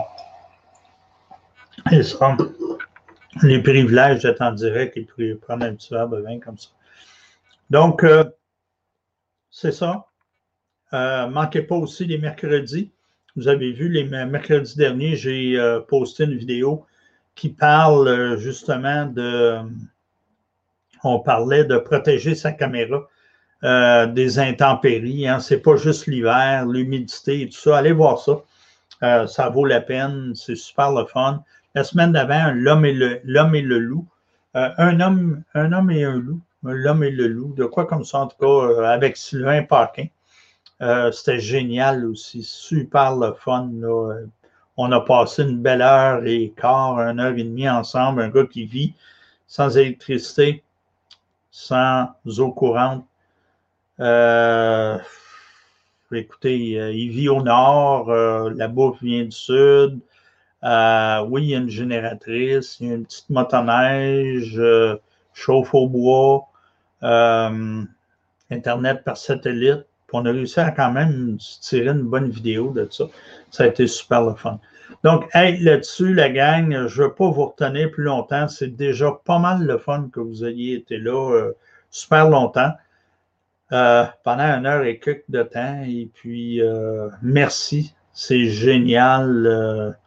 et ça, les privilèges d'être en direct et puis prendre un petit verre de vin comme ça. Donc, euh, c'est ça. Euh, manquez pas aussi les mercredis. Vous avez vu, les mercredis derniers, j'ai euh, posté une vidéo qui parle euh, justement de... On parlait de protéger sa caméra euh, des intempéries. Hein. Ce n'est pas juste l'hiver, l'humidité et tout ça. Allez voir ça. Euh, ça vaut la peine. C'est super le fun. La semaine d'avant, l'homme et le, l'homme et le loup. Euh, un, homme, un homme et un loup. L'homme et le loup. De quoi comme ça, en tout cas, euh, avec Sylvain Paquin. Euh, c'était génial aussi. Super le fun. Là. On a passé une belle heure et quart, une heure et demie ensemble. Un gars qui vit sans électricité, sans eau courante. Euh, écoutez, il vit au nord, euh, la bouffe vient du sud. Euh, oui, il y a une génératrice, il y a une petite motoneige, euh, chauffe au bois, euh, Internet par satellite. Puis on a réussi à quand même tirer une bonne vidéo de ça. Ça a été super le fun. Donc, hey, là-dessus, la gang, je ne veux pas vous retenir plus longtemps. C'est déjà pas mal le fun que vous ayez été là euh, super longtemps. Euh, pendant une heure et quelques de temps. Et puis, euh, merci. C'est génial. Euh,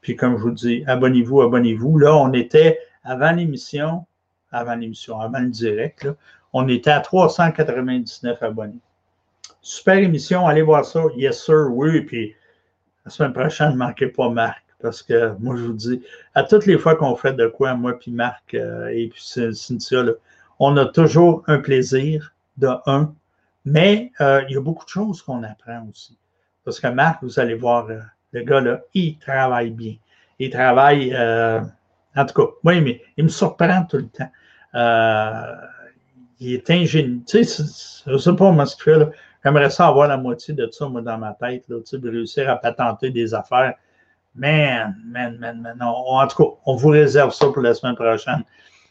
Puis comme je vous dis, abonnez-vous, abonnez-vous. Là, on était, avant l'émission, avant l'émission, avant le direct, là, on était à trois cent quatre-vingt-dix-neuf abonnés. Super émission, allez voir ça. Yes, sir, oui. Puis la semaine prochaine, ne manquez pas Marc. Parce que moi, je vous dis, à toutes les fois qu'on fait de quoi, moi puis Marc euh, et puis Cynthia, là, on a toujours un plaisir de un. Mais euh, il y a beaucoup de choses qu'on apprend aussi. Parce que Marc, vous allez voir, euh, le gars, là, il travaille bien. Il travaille, euh, en tout cas, oui, mais il me surprend tout le temps. Euh, il est ingénieux. Tu sais, je ne sais pas comment ce qu'il fait, là. J'aimerais ça avoir la moitié de ça, moi, dans ma tête, là, tu sais, de réussir à patenter des affaires. Man, man, man, man. On, en tout cas, on vous réserve ça pour la semaine prochaine.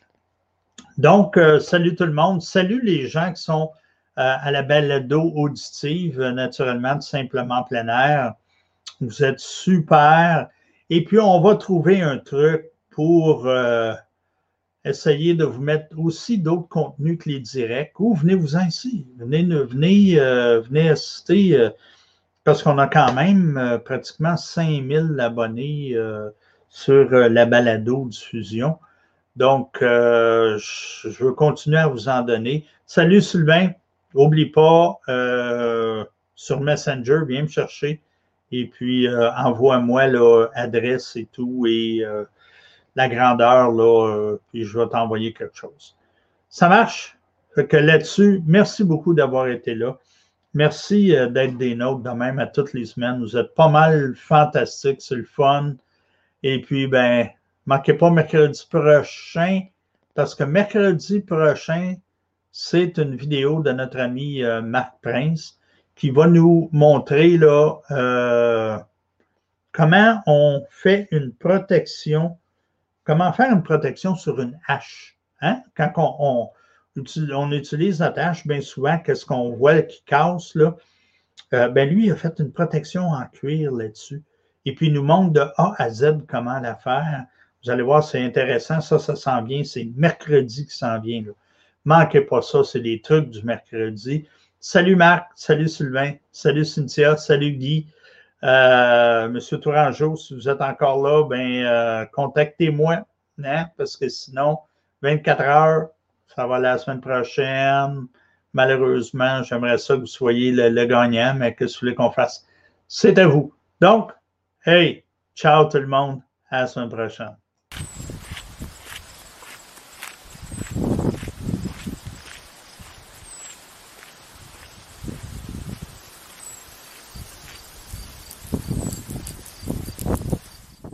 Donc, euh, salut tout le monde. Salut les gens qui sont euh, à la balado auditive, euh, naturellement, tout simplement plein air. Vous êtes super. Et puis, on va trouver un truc pour euh, essayer de vous mettre aussi d'autres contenus que les directs. Ou venez-vous-en ici. Venez, venez, euh, venez assister, euh, parce qu'on a quand même euh, pratiquement cinq mille abonnés euh, sur euh, la balado-diffusion. Donc, euh, je, je veux continuer à vous en donner. Salut Sylvain. N'oublie pas, euh, sur Messenger, viens me chercher. Et puis, euh, envoie-moi l'adresse et tout, et euh, la grandeur, là, euh, puis je vais t'envoyer quelque chose. Ça marche? Fait que là-dessus, merci beaucoup d'avoir été là. Merci euh, d'être des nôtres de même à toutes les semaines. Vous êtes pas mal fantastiques, c'est le fun. Et puis, ben, manquez pas mercredi prochain, parce que mercredi prochain, c'est une vidéo de notre ami euh, Marc Prince qui va nous montrer là, euh, comment on fait une protection, comment faire une protection sur une hache. Hein? Quand on, on, on utilise notre hache, bien souvent, qu'est-ce qu'on voit qui casse, là? Euh, ben lui, il a fait une protection en cuir là-dessus. Et puis, il nous montre de A à Z comment la faire. Vous allez voir, c'est intéressant. Ça, ça s'en vient. C'est mercredi qui s'en vient. Là. Manquez pas ça. C'est des trucs du mercredi. Salut Marc. Salut Sylvain. Salut Cynthia. Salut Guy. Euh, Monsieur Tourangeau, si vous êtes encore là, ben euh, contactez-moi. Hein, parce que sinon, vingt-quatre heures, ça va la semaine prochaine. Malheureusement, j'aimerais ça que vous soyez le, le gagnant, mais que vous voulez qu'on fasse, c'est à vous. Donc, hey, ciao tout le monde, à la semaine prochaine.